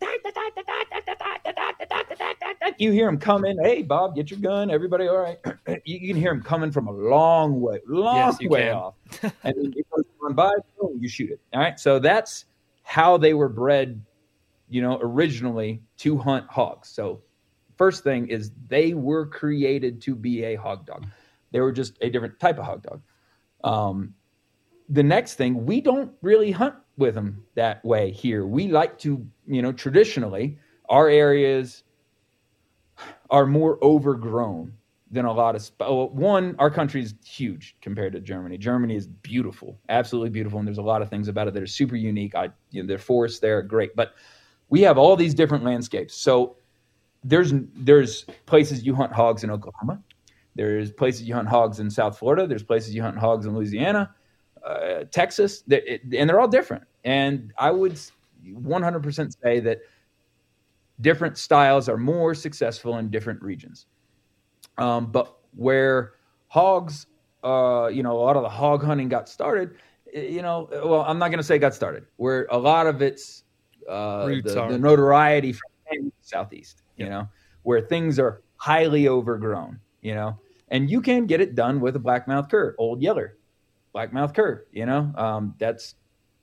Speaker 8: you hear them coming. Hey, Bob, get your gun. Everybody, all right. You can hear them coming from a long way off. And then it goes on by, boom, you shoot it. All right. So that's how they were bred, you know, originally to hunt hogs. So first thing is they were created to be a hog dog. They were just a different type of hog dog. The next thing, we don't really hunt with them that way here. We like to, you know, traditionally, our areas are more overgrown than a lot of one, our country is huge compared to Germany. Germany is beautiful, absolutely beautiful, and there's a lot of things about it that are super unique. Their forests there are great, but we have all these different landscapes. So there's places you hunt hogs in Oklahoma. There's places you hunt hogs in South Florida. There's places you hunt hogs in Louisiana, Texas, and they're all different. And I would 100% say that different styles are more successful in different regions. But where hogs, a lot of the hog hunting got started, I'm not going to say got started, where a lot of it's the notoriety from the Southeast, where things are highly overgrown, and you can get it done with a black-mouthed cur, old yeller, black-mouthed cur, that's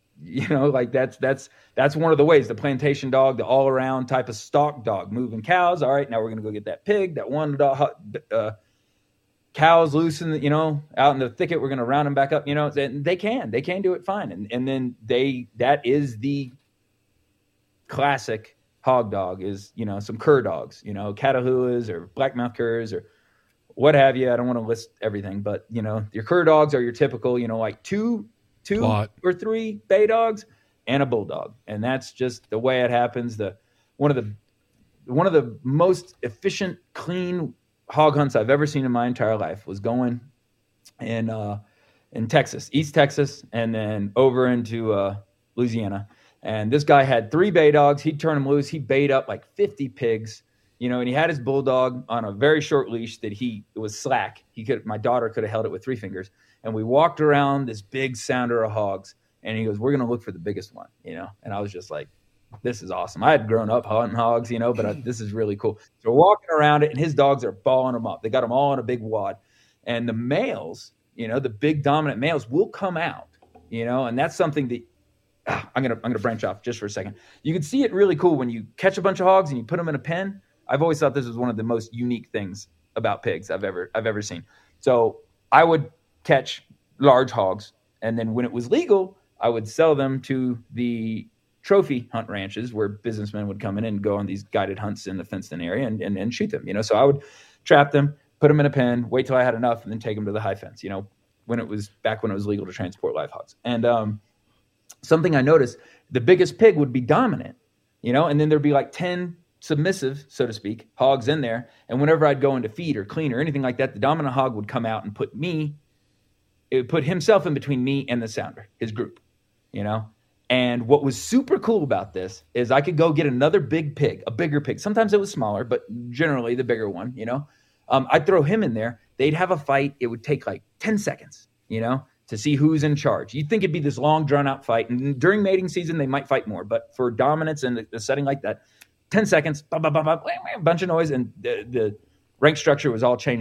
Speaker 8: one of the ways, the plantation dog, the all-around type of stock dog, moving cows. All right, now we're going to go get that pig, that one dog, cows loose in the, out in the thicket. We're going to round them back up, and they can do it fine. And then that is the classic hog dog is, some cur dogs, Catahoulas or black-mouthed curs or what have you. I don't want to list everything, but, your cur dogs are your typical, like two or three bay dogs and a bulldog. And that's just the way it happens. One of the most efficient, clean hog hunts I've ever seen in my entire life was going in Texas, East Texas, and then over into Louisiana. And this guy had 3 bay dogs. He'd turn them loose. He bayed up like 50 pigs, and he had his bulldog on a very short leash that it was slack. My daughter could have held it with 3 fingers. And we walked around this big sounder of hogs, and he goes, "We're going to look for the biggest one," And I was just like, this is awesome. I had grown up hunting hogs, but this is really cool. So we're walking around it, and his dogs are balling them up. They got them all in a big wad. And the males, the big dominant males will come out, and that's something that I'm gonna branch off just for a second. You can see it really cool when you catch a bunch of hogs and you put them in a pen. I've always thought this was one of the most unique things about pigs I've ever seen. So I would catch large hogs, and then when it was legal, I would sell them to the trophy hunt ranches where businessmen would come in and go on these guided hunts in the fenced-in area and shoot them. So I would trap them, put them in a pen, wait till I had enough, and then take them to the high fence. When it was legal to transport live hogs. And something I noticed, the biggest pig would be dominant, and then there'd be like 10 submissive, so to speak, hogs in there. And whenever I'd go into feed or clean or anything like that, the dominant hog would come out and put himself in between me and the sounder, his group, And what was super cool about this is I could go get another big pig, a bigger pig. Sometimes it was smaller, but generally the bigger one, I'd throw him in there. They'd have a fight. It would take like 10 seconds, to see who's in charge. You'd think it'd be this long, drawn-out fight. And during mating season, they might fight more. But for dominance in a setting like that, 10 seconds, a bunch of noise, and the rank structure was all changed up.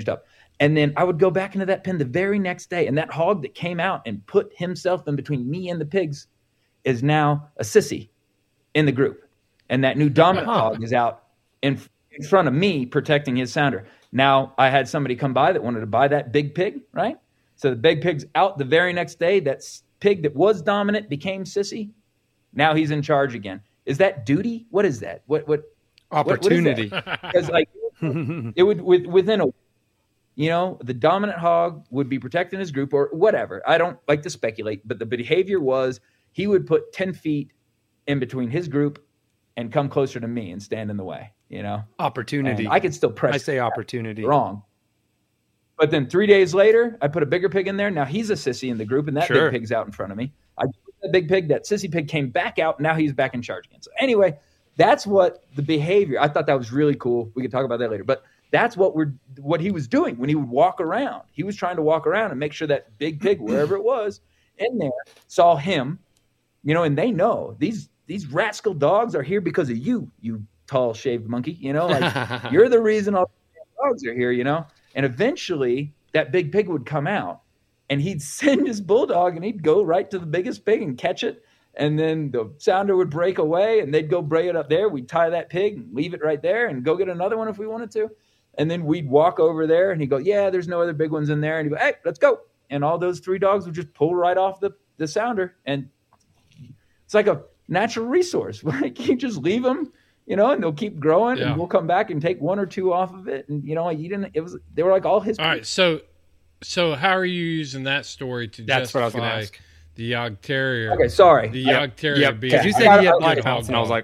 Speaker 8: And then I would go back into that pen the very next day, and that hog that came out and put himself in between me and the pigs is now a sissy in the group. And that new dominant hog is out in front of me protecting his sounder. Now, I had somebody come by that wanted to buy that big pig, right? So the big pig's out the very next day. That pig that was dominant became sissy. Now he's in charge again. Is that duty? What is that? What
Speaker 9: opportunity?
Speaker 8: Because like it would within a, the dominant hog would be protecting his group or whatever. I don't like to speculate, but the behavior was he would put 10 feet in between his group and come closer to me and stand in the way.
Speaker 9: Opportunity.
Speaker 8: And I could still press.
Speaker 9: I say opportunity.
Speaker 8: Wrong. But then 3 days later, I put a bigger pig in there. Now he's a sissy in the group, and that big pig's out in front of me. I put that big pig, that sissy pig came back out. Now he's back in charge again. So anyway, that's what the behavior. I thought that was really cool. We could talk about that later. But that's what he was doing when he would walk around. He was trying to walk around and make sure that big pig, wherever it was, in there, saw him. And they know these rascal dogs are here because of you tall shaved monkey. Like you're the reason all the dogs are here. And eventually that big pig would come out and he'd send his bulldog and he'd go right to the biggest pig and catch it. And then the sounder would break away and they'd go bray it up there. We'd tie that pig and leave it right there and go get another one if we wanted to. And then we'd walk over there and he'd go, yeah, there's no other big ones in there. And he'd go, hey, let's go. And all those 3 dogs would just pull right off the sounder. And it's like a natural resource. Like you just leave them, and they'll keep growing and we'll come back and take 1 or 2 off of it. And, they were like all his.
Speaker 2: All right. So how are you using that story to
Speaker 9: That's what I was
Speaker 2: justify
Speaker 9: gonna ask.
Speaker 2: The Yog Terrier?
Speaker 8: Okay, sorry.
Speaker 2: The Yog Terrier being.
Speaker 9: Because you said he had black belts, and I was like,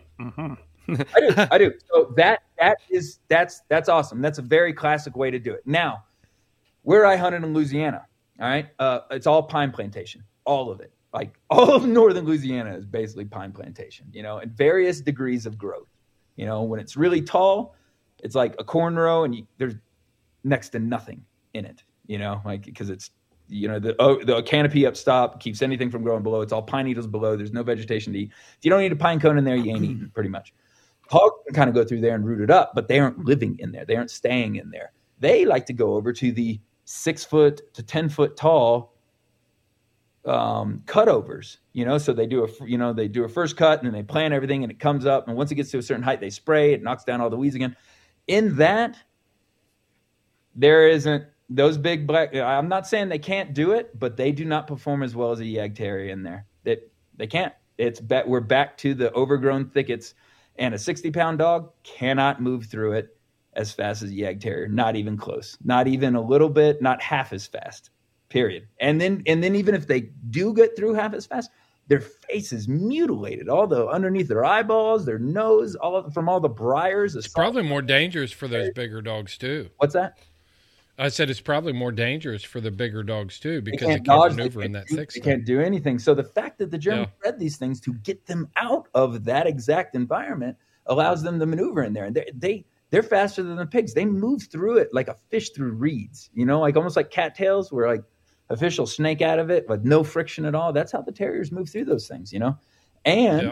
Speaker 8: I do. So that's awesome. That's a very classic way to do it. Now, where I hunted in Louisiana, all right, it's all pine plantation, all of it. Like all of northern Louisiana is basically pine plantation, and various degrees of growth. When it's really tall, it's like a corn row, and there's next to nothing in it. Because it's the canopy up top keeps anything from growing below. It's all pine needles below. There's no vegetation to eat. If you don't need a pine cone in there, you ain't eating pretty much. Hogs can kind of go through there and root it up, but they aren't living in there. They aren't staying in there. They like to go over to the 6 foot to 10 foot tall cutovers, so they do a first cut and then they plant everything and it comes up. And once it gets to a certain height, they spray it, knocks down all the weeds again. In that, there isn't those big black. I'm not saying they can't do it, but they do not perform as well as a Yag Terrier in there. They can't. We're back to the overgrown thickets, and a 60-pound dog cannot move through it as fast as a Yag Terrier. Not even close. Not even a little bit. Not half as fast. Period. And then even if they do get through half as fast, their face is mutilated. All the underneath their eyeballs, their nose, from all the briars.
Speaker 2: It's probably more dangerous for those bigger dogs too.
Speaker 8: What's that?
Speaker 2: I said it's probably more dangerous for the bigger dogs too because they can't maneuver in that thick stuff.
Speaker 8: They can't do anything. So the fact that the Germans bred these things to get them out of that exact environment allows them to maneuver in there. And they're faster than the pigs. They move through it like a fish through reeds. Like almost like cattails, where like a fish will snake out of it with no friction at all. That's how the terriers move through those things. And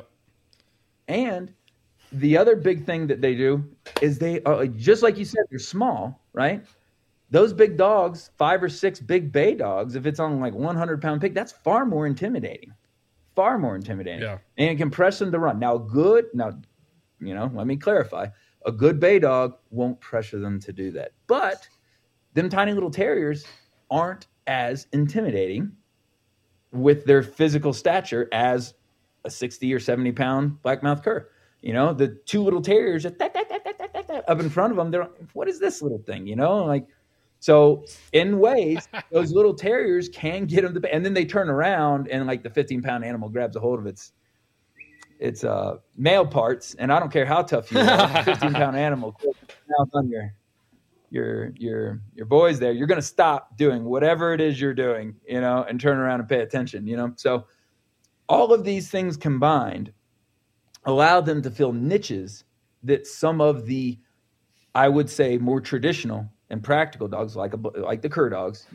Speaker 8: the other big thing that they do is they are, just like you said, they're small, right? Those big dogs, 5 or 6 big bay dogs, if it's on like 100-pound pig, that's far more intimidating. Far more intimidating. Yeah. And it can press them to run. Now, let me clarify. A good bay dog won't pressure them to do that. But them tiny little terriers aren't as intimidating with their physical stature as a 60 or 70-pound black-mouthed cur. The 2 little terriers up in front of them, they're like, what is this little thing? So in ways, those little terriers can get them and then they turn around and like the 15-pound animal grabs a hold of its male parts, and I don't care how tough you are, 15-pound animal on your boys there, you're going to stop doing whatever it is you're doing, and turn around and pay attention, So all of these things combined allow them to fill niches that some of the, I would say, more traditional and practical dogs like the cur dogs,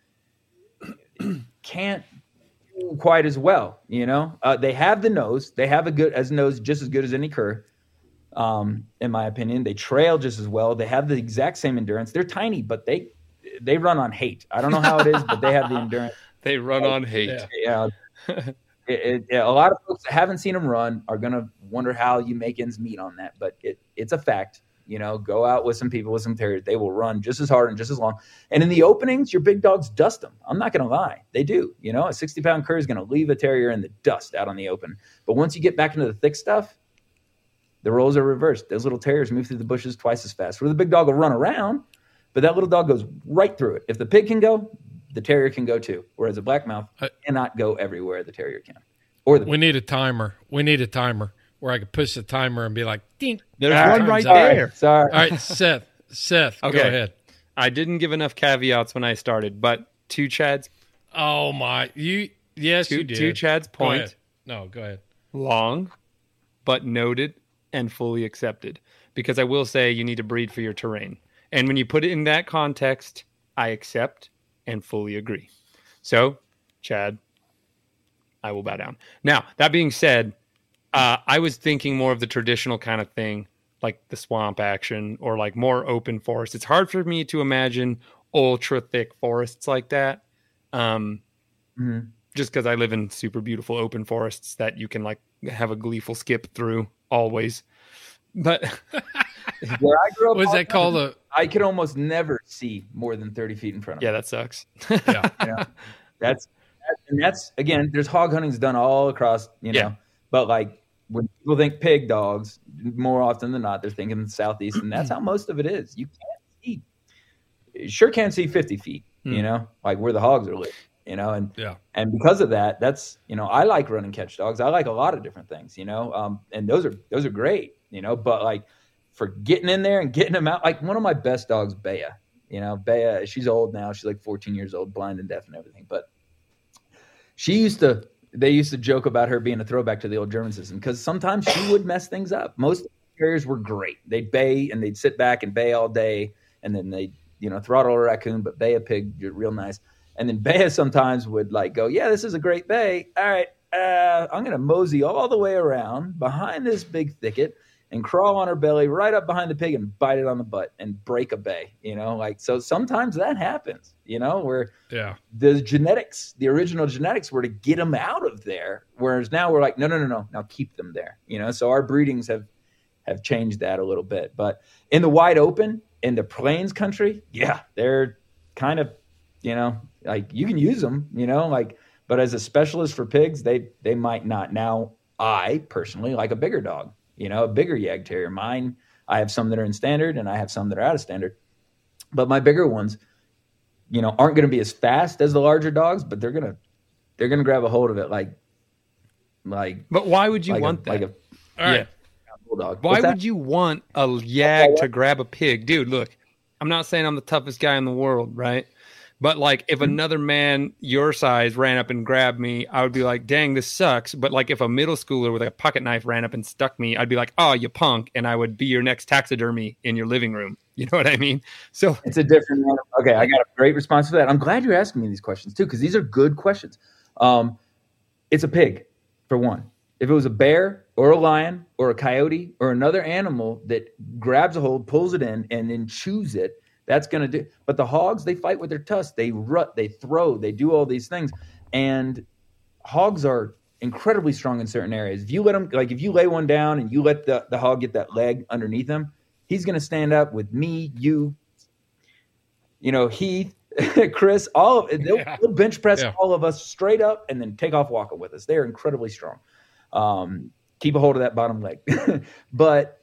Speaker 8: can't do quite as well. They have the nose. They have a nose just as good as any cur. In my opinion, they trail just as well. They have the exact same endurance. They're tiny, but they they run on hate. I don't know how it is, but they have the endurance.
Speaker 9: They run on hate.
Speaker 8: Yeah. A lot of folks that haven't seen them run are going to wonder how you make ends meet on that, but it's a fact. Go out with some people with some terriers. They will run just as hard and just as long. And in the openings, your big dogs dust them. I'm not going to lie. They do. A 60-pound cur is going to leave a terrier in the dust out on the open. But once you get back into the thick stuff, the roles are reversed. Those little terriers move through the bushes twice as fast. Where the big dog will run around, but that little dog goes right through it. If the pig can go, the terrier can go too. Whereas a blackmouth cannot go everywhere the terrier can.
Speaker 2: We need a timer. Where I could push the timer and be like, ding.
Speaker 9: There's one right there.
Speaker 8: Sorry.
Speaker 2: All right, Seth,
Speaker 9: okay.
Speaker 2: Go ahead.
Speaker 9: I didn't give enough caveats when I started, but to Chad's.
Speaker 2: Oh my! Yes, you did.
Speaker 9: To Chad's point.
Speaker 2: Go ahead.
Speaker 9: Long, but noted and fully accepted. Because I will say you need to breed for your terrain, and when you put it in that context, I accept and fully agree. So, Chad, I will bow down. Now, that being said. I was thinking more of the traditional kind of thing, like the swamp action or like more open forest. It's hard for me to imagine ultra thick forests like that. Just because I live in super beautiful open forests that you can like have a gleeful skip through always. But
Speaker 8: where I grew up,
Speaker 2: what's that called?
Speaker 8: I could almost never see more than 30 feet in front of me.
Speaker 9: Yeah, that sucks.
Speaker 2: Yeah.
Speaker 8: That's again, there's hog hunting's done all across, but like when people think pig dogs, more often than not, they're thinking the Southeast, and that's how most of it is. You can't see 50 feet, like where the hogs are living, and because of that, that's, I like run and catch dogs. I like a lot of different things, and those are great, but like for getting in there and getting them out, like one of my best dogs, Bea, Bea, she's old now. She's like 14 years old, blind and deaf and everything, but they used to joke about her being a throwback to the old German system because sometimes she would mess things up. Most terriers were great. They'd bay and they'd sit back and bay all day, and then they'd throttle a raccoon, but bay a pig real nice. And then Bea sometimes would like go, yeah, this is a great bay. All right, I'm going to mosey all the way around behind this big thicket and crawl on her belly right up behind the pig and bite it on the butt and break a bay. So sometimes that happens. Where the original genetics were to get them out of there, whereas now we're like, no, now keep them there. So our breedings have changed that a little bit. But in the wide open, in the plains country, they're kind of, like you can use them, but as a specialist for pigs, they might not. Now, I personally like a bigger dog, a bigger Yag Terrier. Mine, I have some that are in standard and I have some that are out of standard, but my bigger ones, aren't going to be as fast as the larger dogs, but they're going to grab a hold of it like.
Speaker 9: But why would you want that?
Speaker 2: All right.
Speaker 8: Bulldog.
Speaker 9: Why would you want a Yag to grab a pig? Dude, look, I'm not saying I'm the toughest guy in the world, right? But like if another man your size ran up and grabbed me, I would be like, dang, this sucks. But like if a middle schooler with a pocket knife ran up and stuck me, I'd be like, oh, you punk. And I would be your next taxidermy in your living room. You know what I mean? So
Speaker 8: it's a different one. Okay, I got a great response for that. I'm glad you're asking me these questions too, because these are good questions. It's a pig, for one. If it was a bear or a lion or a coyote or another animal that grabs a hold, pulls it in, and then chews it, that's going to do. But the hogs, they fight with their tusks. They rut, they throw, they do all these things. And hogs are incredibly strong in certain areas. If you let them, like if you lay one down and you let the hog get that leg underneath him, he's going to stand up with me, you, Heath, Chris, all of it. They'll bench press all of us straight up and then take off walking with us. They're incredibly strong. Keep a hold of that bottom leg. But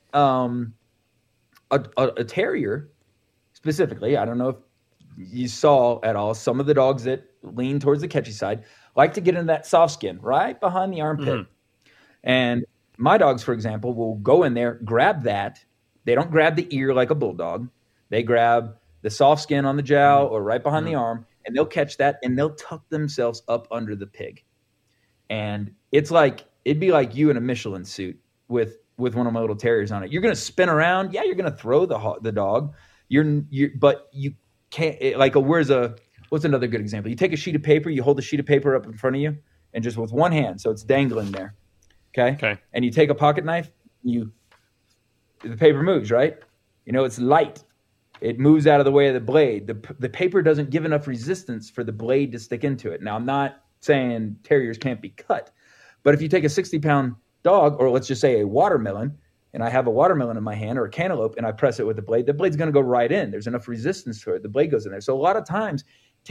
Speaker 8: a terrier, specifically, I don't know if you saw at all, some of the dogs that lean towards the catchy side like to get into that soft skin right behind the armpit. Mm-hmm. And my dogs, for example, will go in there, grab that. They don't grab the ear like a bulldog. They grab the soft skin on the jowl or right behind the arm, and they'll catch that, and they'll tuck themselves up under the pig. And it'd be like you in a Michelin suit with one of my little terriers on it. You're going to spin around. Yeah, you're going to throw the dog. But you can't, what's another good example? You take a sheet of paper, you hold the sheet of paper up in front of you, and just with one hand, so it's dangling there. Okay. And you take a pocket knife, the paper moves, right? It's light. It moves out of the way of the blade. The paper doesn't give enough resistance for the blade to stick into it. Now, I'm not saying terriers can't be cut, but if you take a 60-pound dog, or let's just say a watermelon, and I have a watermelon in my hand or a cantaloupe and I press it with the blade's going to go right in. There's enough resistance to it. The blade goes in there. So a lot of times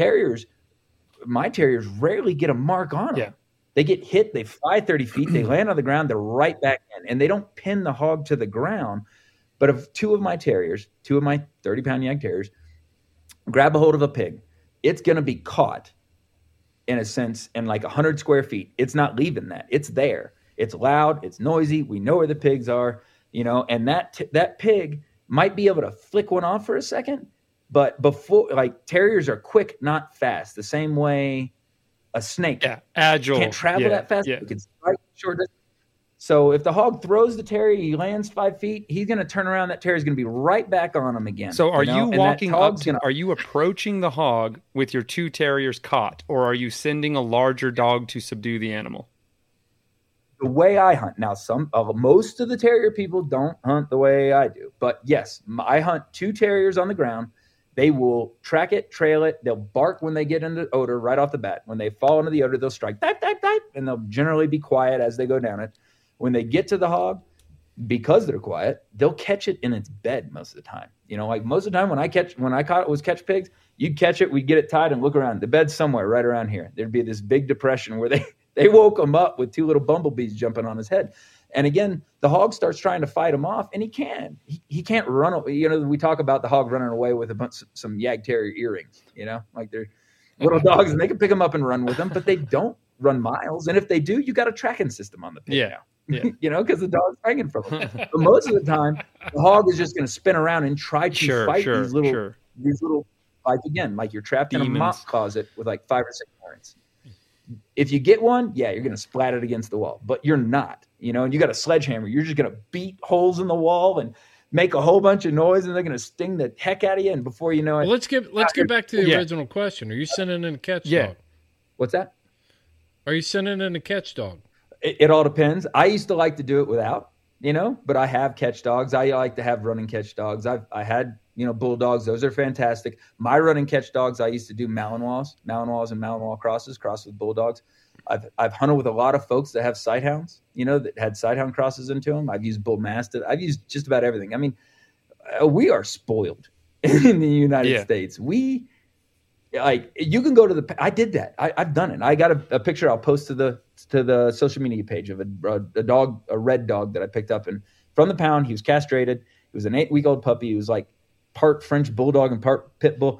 Speaker 8: my terriers rarely get a mark on them.
Speaker 9: Yeah.
Speaker 8: They get hit, they fly 30 feet, they land on the ground, they're right back in, and they don't pin the hog to the ground. But if two of my 30-pound Yag terriers, grab a hold of a pig, it's going to be caught in a sense in like 100 square feet. It's not leaving that. It's there. It's loud. It's noisy. We know where the pigs are, and that pig might be able to flick one off for a second. But terriers are quick, not fast. The same way a snake
Speaker 9: agile
Speaker 8: can't travel that fast.
Speaker 9: Yeah.
Speaker 8: It can strike short distance. So if the hog throws the terrier, he lands 5 feet, he's going to turn around. That terrier's going to be right back on him again.
Speaker 9: So are you walking up? Are you approaching the hog with your 2 terriers caught, or are you sending a larger dog to subdue the animal?
Speaker 8: The way I hunt now, most of the terrier people don't hunt the way I do, but yes, I hunt 2 terriers on the ground. They will track it, trail it. They'll bark when they get into odor right off the bat. When they fall into the odor, they'll strike, type, type, type, and they'll generally be quiet as they go down it. When they get to the hog, because they're quiet, they'll catch it in its bed most of the time. Like most of the time when I caught it was catch pigs, you'd catch it, we'd get it tied and look around. The bed's somewhere right around here. There'd be this big depression where they woke him up with 2 little bumblebees jumping on his head. And again, the hog starts trying to fight him off, and he can. He can't run. We talk about the hog running away with some Yag Terrier earrings. Like they're little dogs, and they can pick them up and run with them, but they don't run miles. And if they do, you got a tracking system on the pig now.
Speaker 9: Yeah.
Speaker 8: Because the dog's hanging from them. But most of the time, the hog is just going to spin around and try to fight these little, like again, like you're trapped in a mop closet with like 5 or 6 parents. If you get one, you're going to splat it against the wall, but you're not, and you got a sledgehammer. You're just going to beat holes in the wall and make a whole bunch of noise, and they're going to sting the heck out of you. And before you know it,
Speaker 2: let's get back to the original question. Are you sending in a catch dog?
Speaker 8: What's that?
Speaker 2: Are you sending in a catch dog?
Speaker 8: It all depends. I used to like to do it without, but I have catch dogs. I like to have running catch dogs. I had, bulldogs. Those are fantastic. My running catch dogs, I used to do Malinois and Malinois crosses with bulldogs. I've hunted with a lot of folks that have sighthounds, that had sighthound crosses into them. I've used bull mastiff. I've used just about everything. I mean, we are spoiled in the United States. We you can go to I did that. I've done it. I got a picture I'll post to the social media page of a red dog that I picked up from the pound. He was castrated. He was an 8-week-old puppy. He was like part French bulldog and part pit bull.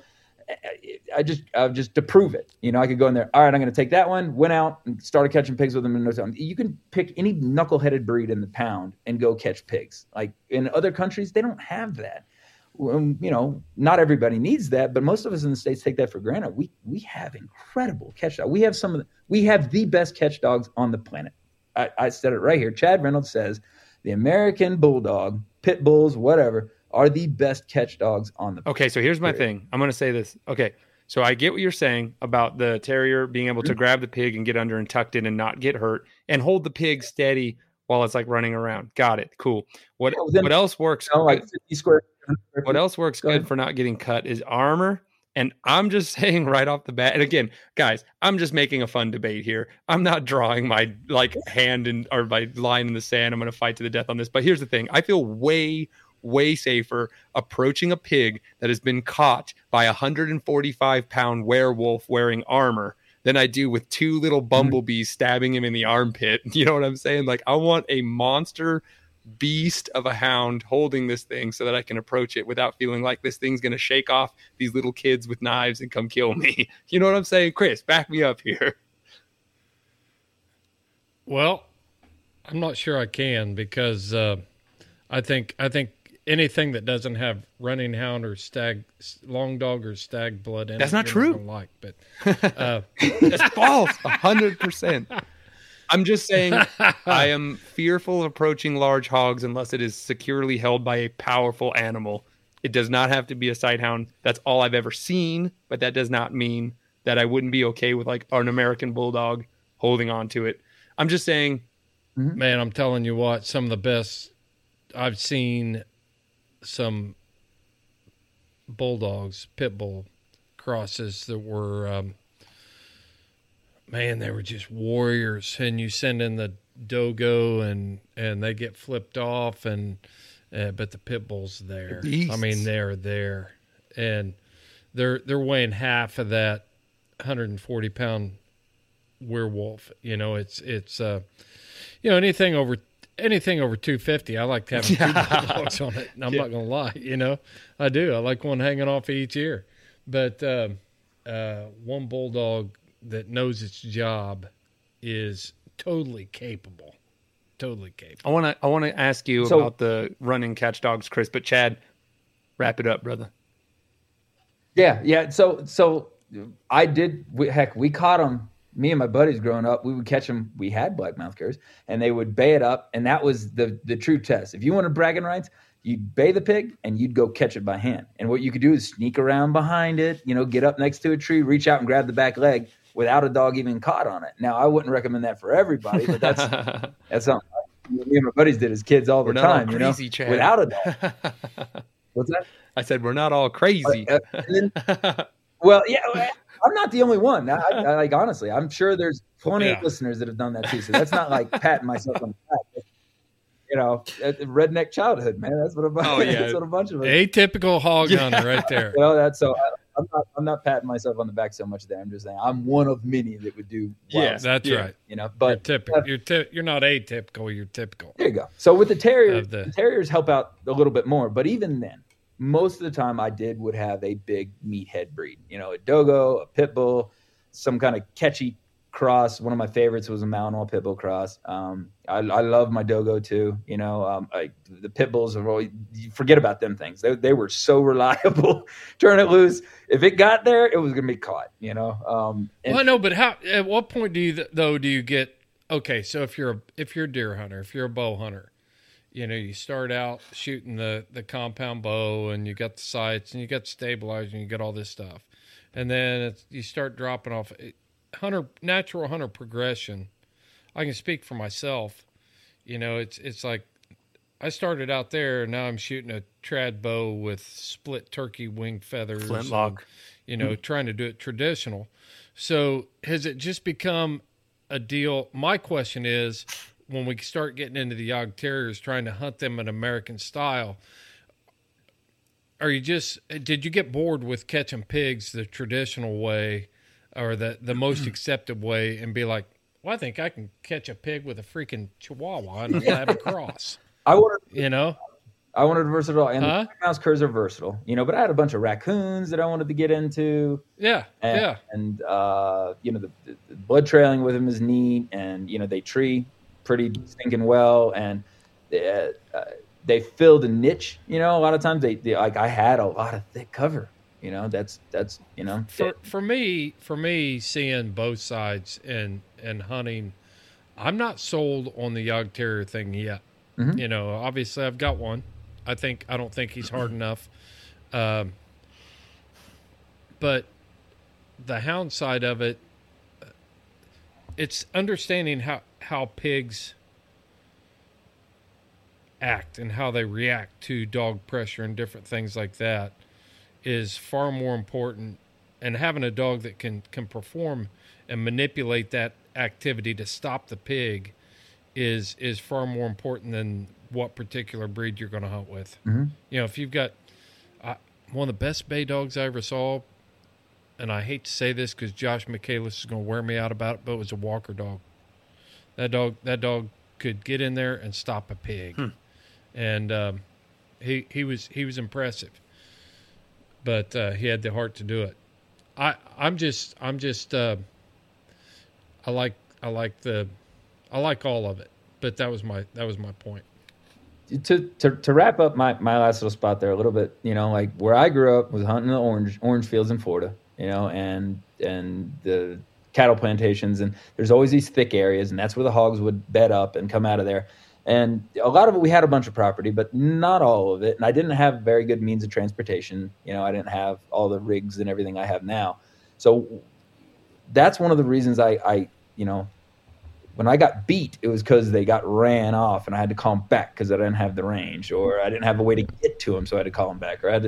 Speaker 8: I just to prove it, I could go in there. All right, I'm going to take that one. Went out and started catching pigs with them in no time. You can pick any knuckleheaded breed in the pound and go catch pigs. Like in other countries, they don't have that. Not everybody needs that, but most of us in the States take that for granted. We have incredible catch dogs. We have the best catch dogs on the planet. I said it right here. Chad Reynolds says the American Bulldog, pit bulls, whatever, are the best catch dogs on the planet.
Speaker 9: Okay, so here's my thing. I'm going to say this. Okay, so I get what you're saying about the terrier being able to grab the pig and get under and tucked in and not get hurt and hold the pig steady while it's like running around. Got it. Cool. What else works?
Speaker 8: Like 50 square.
Speaker 9: What else works good for not getting cut is armor. And I'm just saying right off the bat, and again, guys, I'm just making a fun debate here. I'm not drawing my hand or my line in the sand. I'm going to fight to the death on this. But here's the thing. I feel way safer approaching a pig that has been caught by a 145-pound werewolf wearing armor than I do with 2 little bumblebees stabbing him in the armpit. You know what I'm saying? Like, I want a monster beast of a hound holding this thing so that I can approach it without feeling like this thing's going to shake off these little kids with knives and come kill me. You know what I'm saying? Chris, back me up here.
Speaker 2: Well, I'm not sure I can because I think anything that doesn't have running hound or long dog or stag blood in
Speaker 9: that's
Speaker 2: it,
Speaker 9: not true.
Speaker 2: But
Speaker 9: that's false. 100%. I'm just saying I am fearful of approaching large hogs unless it is securely held by a powerful animal. It does not have to be a sighthound. That's all I've ever seen, but that does not mean that I wouldn't be okay with like an American bulldog holding on to it. I'm just saying,
Speaker 2: man, I'm telling you what, some of the best I've seen some bulldogs, pit bull crosses that were, man, they were just warriors. And you send in the dogo and they get flipped off, and but the pit bull's there. I mean, they're there, and they're weighing half of that 140-pound werewolf. You know, it's you know, anything over 250, I like having two bulldogs on it. And I'm not gonna lie, you know, I do. I like one hanging off of each ear, but one bulldog that knows its job is totally capable. I want to ask you about the run and catch dogs, Chris. But Chad, wrap it up, brother.
Speaker 8: Yeah. So I did. We caught them. Me and my buddies growing up, we would catch them. We had blackmouth curs, and they would bay it up, and that was the true test. If you wanted bragging rights, you'd bay the pig, and you'd go catch it by hand. And what you could do is sneak around behind it, you know, get up next to a tree, reach out and grab the back leg without a dog even caught on it. Now, I wouldn't recommend that for everybody, but that's something me and my buddies did as kids all the time.
Speaker 9: All crazy, Chad.
Speaker 8: Without a dog. What's that?
Speaker 9: I said we're not all crazy.
Speaker 8: Well, yeah. I'm not the only one. I like, honestly, I'm sure there's plenty of listeners that have done that too. So that's not like patting myself on the back. You know, redneck childhood, man. That's what that's what a bunch of us.
Speaker 2: Atypical hog hunter right there.
Speaker 8: You know, I'm not patting myself on the back so much there. I'm just saying I'm one of many that would do.
Speaker 2: That's right.
Speaker 8: You know, but
Speaker 2: you're not atypical. You're typical.
Speaker 8: There you go. So with the terrier, the terriers help out a little bit more. But even then, most of the time would have a big meathead breed, you know, a dogo, a pit bull, some kind of catchy cross. One of my favorites was a Malinois pit bull cross. I love my dogo too. You know, the pit bulls are always, you forget about them things. They were so reliable. Turn it loose. If it got there, it was going to be caught, you know?
Speaker 2: Well, I know, but at what point do you get, okay, so if you're a deer hunter, if you're a bow hunter, you know, you start out shooting the compound bow, and you got the sights, and you got the stabilizer, and you got all this stuff. And then you start dropping off. Natural hunter progression. I can speak for myself. You know, it's like I started out there, and now I'm shooting a trad bow with split turkey wing feathers.
Speaker 9: Flintlock.
Speaker 2: You know, trying to do it traditional. So has it just become a deal? My question is, when we start getting into the Yog Terriers, trying to hunt them in American style, did you get bored with catching pigs the traditional way, or the most accepted way, and be like, well, I think I can catch a pig with a freaking Chihuahua and have a cross? I wanted versatile, and the mouse curs are versatile, you know. But I had a bunch of raccoons that I wanted to get into. And you know, the blood trailing with them is neat, and you know, they tree pretty stinking well, and they filled a niche. You know, a lot of times they like, I had a lot of thick cover. You know, that's you know, for me, seeing both sides and hunting, I'm not sold on the Yog Terrier thing yet. Mm-hmm. You know, obviously I've got one. I don't think he's hard enough. But the hound side of it, it's understanding how pigs act and how they react to dog pressure and different things like that is far more important. And having a dog that can perform and manipulate that activity to stop the pig is far more important than what particular breed you're going to hunt with. Mm-hmm. You know, if you've got one of the best bay dogs I ever saw, and I hate to say this because Josh Michaelis is going to wear me out about it, but it was a walker dog. That dog could get in there and stop a pig, and he was impressive. But he had the heart to do it. I like all of it, but that was my point.
Speaker 8: To wrap up my last little spot there a little bit, you know, like where I grew up was hunting the orange fields in Florida, you know, and the cattle plantations, and there's always these thick areas, and that's where the hogs would bed up and come out of there. And a lot of it, we had a bunch of property, but not all of it. And I didn't have very good means of transportation. You know, I didn't have all the rigs and everything I have now. So that's one of the reasons I you know, when I got beat, it was because they got ran off and I had to call them back because I didn't have the range, or I didn't have a way to get to them, so I had to call them back. Or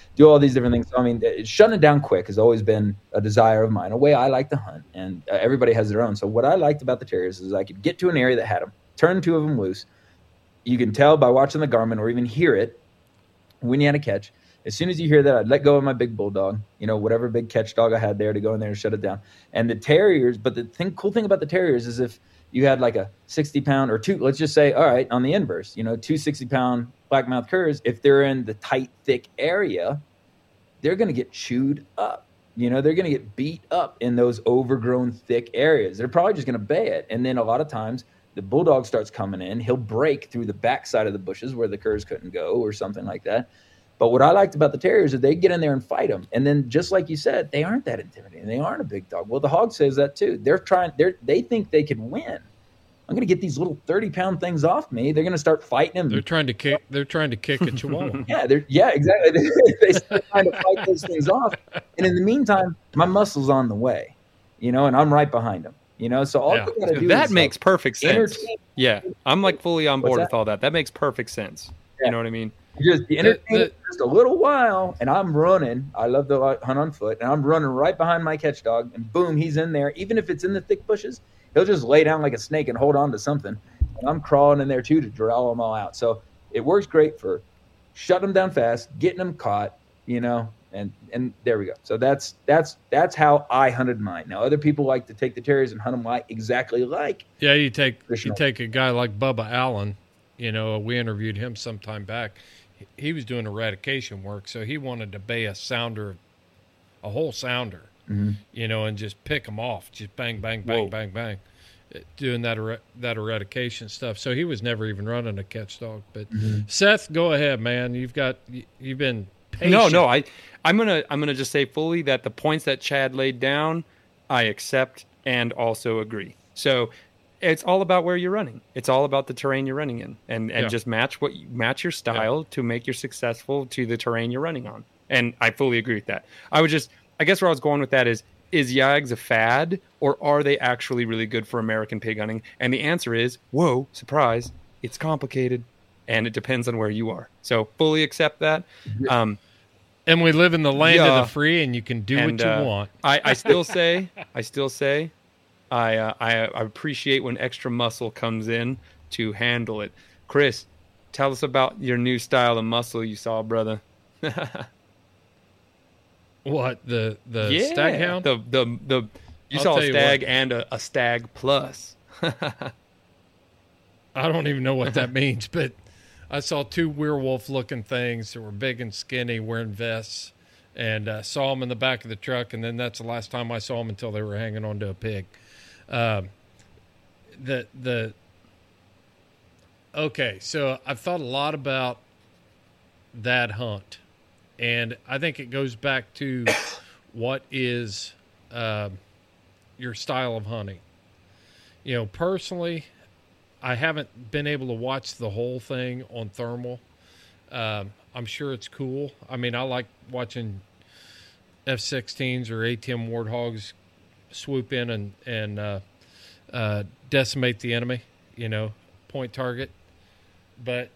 Speaker 8: do all these different things. So, I mean, shutting it down quick has always been a desire of mine, a way I like to hunt, and everybody has their own. So what I liked about the terriers is I could get to an area that had them, turn 2 of them loose. You can tell by watching the Garmin or even hear it when you had a catch. As soon as you hear that, I'd let go of my big bulldog, whatever big catch dog I had there, to go in there and shut it down. And the terriers, but the cool thing about the terriers is if you had like a 60-pound or 2, let's just say, all right, on the inverse, 2 60-pound blackmouth curs, if they're in the tight, thick area, they're going to get chewed up. They're going to get beat up in those overgrown, thick areas. They're probably just going to bay it. And then a lot of times the bulldog starts coming in. He'll break through the backside of the bushes where the curs couldn't go or something like that. But what I liked about the terriers is they get in there and fight them. And then just like you said, they aren't that intimidating. They aren't a big dog. Well, the hog says that too. They think they can win. I'm going to get these little 30-pound things off me. They're going to start fighting them.
Speaker 2: They're trying to kick a chihuahua.
Speaker 8: Yeah, exactly. They start trying to fight those things off. And in the meantime, my muscle's on the way, and I'm right behind them. So all you got to do
Speaker 9: that makes perfect sense. Yeah, I'm like fully on board with all that. That makes perfect sense. Yeah. You know what I mean?
Speaker 8: Just entertain it just a little while, and I'm running. I love to hunt on foot, and I'm running right behind my catch dog, and boom, he's in there. Even if it's in the thick bushes, he'll just lay down like a snake and hold on to something. And I'm crawling in there too to draw them all out. So it works great for shutting them down fast, getting them caught, and there we go. So that's how I hunted mine. Now other people like to take the terriers and hunt them exactly like.
Speaker 2: Yeah, you take a guy like Bubba Allen. We interviewed him some time back. He was doing eradication work, so he wanted to bay a whole sounder, and just pick them off, just bang, bang, bang, bang, bang, doing that eradication stuff. So he was never even running a catch dog. But Seth, go ahead, man. You've been patient.
Speaker 9: No, I'm gonna just say fully that the points that Chad laid down, I accept and also agree. So. It's all about where you're running. It's all about the terrain you're running in, and just match your style to make you successful to the terrain you're running on. And I fully agree with that. I guess where I was going with that is Yags a fad, or are they actually really good for American pig hunting? And the answer is, whoa, surprise, it's complicated, and it depends on where you are. So fully accept that.
Speaker 2: And we live in the land of the free, and you can do what you want.
Speaker 9: I still say. I appreciate when extra muscle comes in to handle it. Chris, tell us about your new style of muscle you saw, brother.
Speaker 2: What, the staghound?
Speaker 9: You saw a stag and a stag plus.
Speaker 2: I don't even know what that means, but I saw 2 werewolf-looking things that were big and skinny wearing vests, and saw them in the back of the truck, and then that's the last time I saw them until they were hanging onto a pig. Okay, so I've thought a lot about that hunt, and I think it goes back to what is your style of hunting. Personally, I haven't been able to watch the whole thing on thermal. I'm sure it's cool. I mean, I like watching F-16s or ATM warthogs swoop in and decimate the enemy, point target. But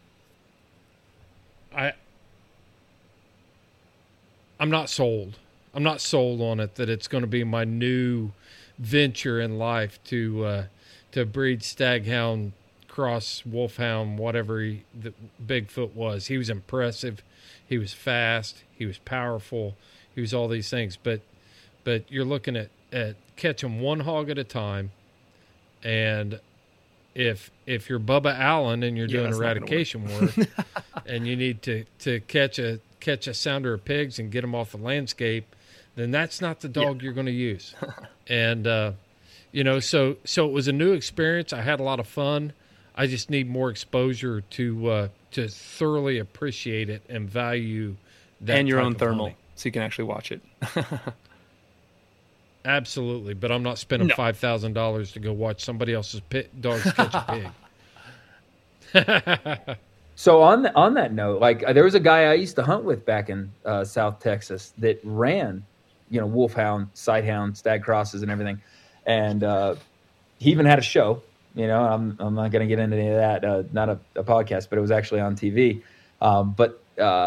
Speaker 2: I'm not sold. I'm not sold on it that it's going to be my new venture in life to breed staghound, cross wolfhound, whatever the Bigfoot was. He was impressive. He was fast. He was powerful. He was all these things. But you're looking at catching one hog at a time, and if you're Bubba Allen and you're doing eradication work, and you need to catch a sounder of pigs and get them off the landscape, then that's not the dog you're going to use. And so it was a new experience. I had a lot of fun. I just need more exposure to thoroughly appreciate it and value that. And
Speaker 9: your own thermal, so you can actually watch it.
Speaker 2: Absolutely, but I'm not spending $5,000 to go watch somebody else's dogs catch a pig.
Speaker 8: So on that note, there was a guy I used to hunt with back in South Texas that ran, wolfhound, sighthound, stag crosses, and everything, and he even had a show. I'm not going to get into any of that. Not a podcast, but it was actually on TV. But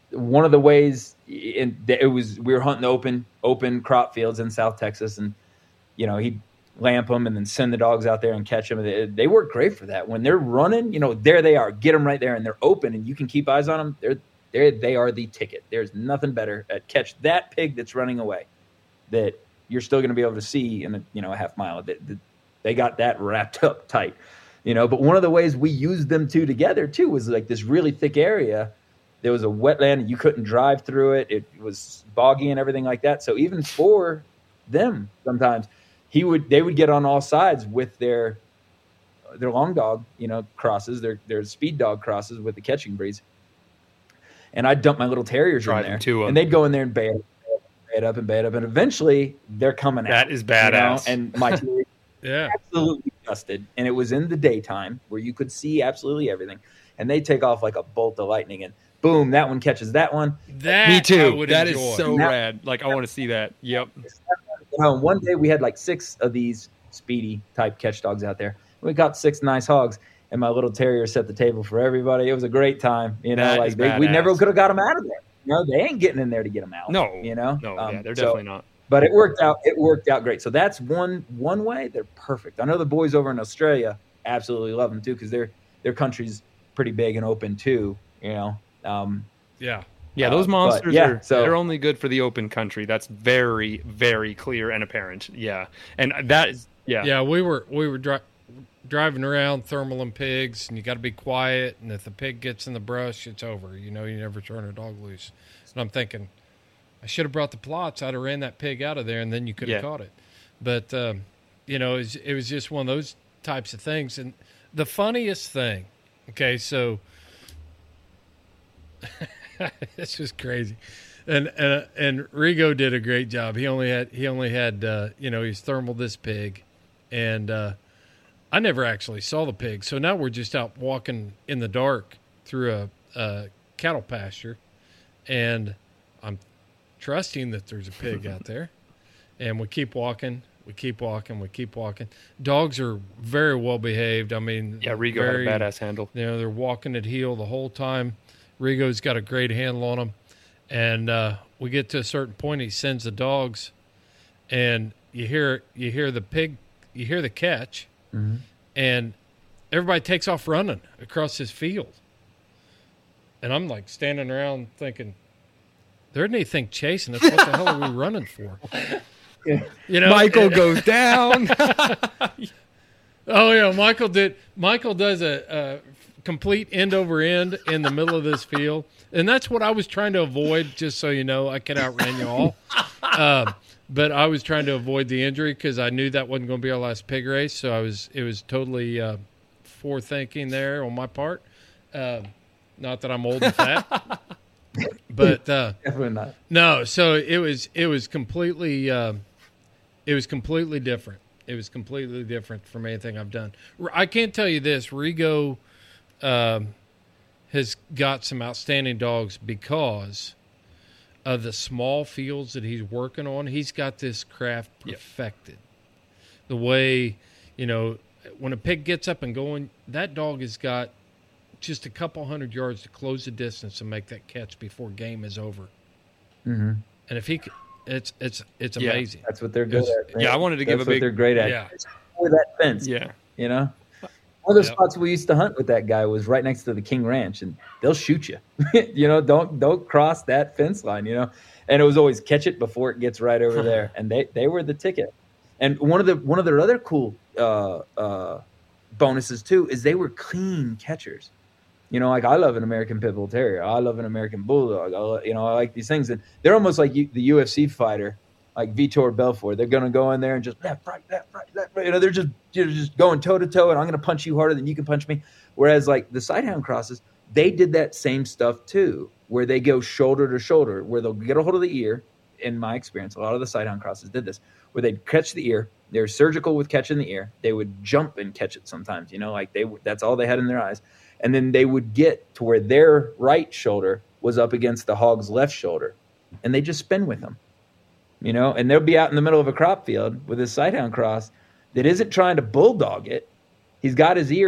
Speaker 8: one of the ways we were hunting open crop fields in South Texas, and he'd lamp them and then send the dogs out there and catch them. They work great for that. When they're running, there they are, get them right there, and they're open, and you can keep eyes on them. They are the ticket. There's nothing better at catch that pig that's running away that you're still going to be able to see in a half mile. They got that wrapped up tight, But one of the ways we used them together too was like this really thick area. There was a wetland and you couldn't drive through it. It was boggy and everything like that. So even for them, sometimes they would get on all sides with their long dog, crosses, their speed dog crosses with the catching breeds. And I'd dump my little terriers in there, and they'd go in there and bay it up, and eventually they're coming out.
Speaker 9: That is badass.
Speaker 8: And my terriers absolutely dusted, and it was in the daytime where you could see absolutely everything, and they take off like a bolt of lightning, and boom, that one catches that one.
Speaker 9: Me too. That is so rad. Like, I want to see that. Yep.
Speaker 8: One day we had like 6 of these speedy type catch dogs out there. We got 6 nice hogs. And my little terrier set the table for everybody. It was a great time. We never could have got them out of there. They ain't getting in there to get them out.
Speaker 9: No, they're definitely not.
Speaker 8: But it worked out. It worked out great. So that's one way. They're perfect. I know the boys over in Australia absolutely love them too, because their country's pretty big and open too.
Speaker 9: Yeah, those monsters they're only good for the open country. That's very, very clear and apparent. Yeah, and that is
Speaker 2: yeah. We were driving around thermaling pigs, and you got to be quiet, and if the pig gets in the brush, it's over. You never turn a dog loose. And I'm thinking, I should have brought the plots. I'd have ran that pig out of there, and then you could have caught it. But it was just one of those types of things. And the funniest thing, okay, so this was crazy, and Rigo did a great job. He only had he's thermaled this pig, and I never actually saw the pig. So now we're just out walking in the dark through a cattle pasture, and I'm trusting that there's a pig out there. And we keep walking. Dogs are very well behaved. I mean,
Speaker 9: Rigo had a badass handle.
Speaker 2: They're walking at heel the whole time. Rigo's got a great handle on them. And we get to a certain point, he sends the dogs, and you hear the pig, you hear the catch. Mm-hmm. And everybody takes off running across this field. And I'm like standing around thinking, there isn't anything chasing us. What the hell are we running for?
Speaker 9: Michael goes down.
Speaker 2: Oh, yeah. Michael does a complete end over end in the middle of this field. And that's what I was trying to avoid, just so you know. I could outrun you all. But I was trying to avoid the injury because I knew that wasn't going to be our last pig race. So it was totally forethinking there on my part. Not that I'm old and fat, but
Speaker 8: definitely not.
Speaker 2: No. So it was completely different. It was completely different from anything I've done. I can't tell you this: Rigo has got some outstanding dogs because of the small fields that he's working on. He's got this craft perfected. The way, when a pig gets up and going, that dog has got just a couple 100 yards to close the distance and make that catch before game is over.
Speaker 8: Mm-hmm.
Speaker 2: And if he, it's amazing.
Speaker 8: That's what they're good at. Right?
Speaker 9: Yeah, I wanted to give a big.
Speaker 8: They're great at.
Speaker 2: Yeah.
Speaker 8: With that fence.
Speaker 9: Yeah.
Speaker 8: One of the spots we used to hunt with that guy was right next to the King Ranch, and they'll shoot you. Don't cross that fence line. And it was always catch it before it gets right over there, and they were the ticket. And one of their other cool bonuses too is they were clean catchers. Like I love an American Pit Bull Terrier, I love an American Bulldog. I like these things, and they're almost like the UFC fighter, like Vitor Belfort. They're gonna go in there and just left, right. They're just going toe to toe, and I'm gonna punch you harder than you can punch me. Whereas like the Sighthound crosses, they did that same stuff too, where they go shoulder to shoulder, where they'll get a hold of the ear. In my experience, a lot of the Sighthound crosses did this, where they'd catch the ear. They're surgical with catching the ear. They would jump and catch it sometimes. That's all they had in their eyes. And then they would get to where their right shoulder was up against the hog's left shoulder, and they just spin with them. And they'll be out in the middle of a crop field with his Sighthound cross that isn't trying to bulldog it. He's got his ear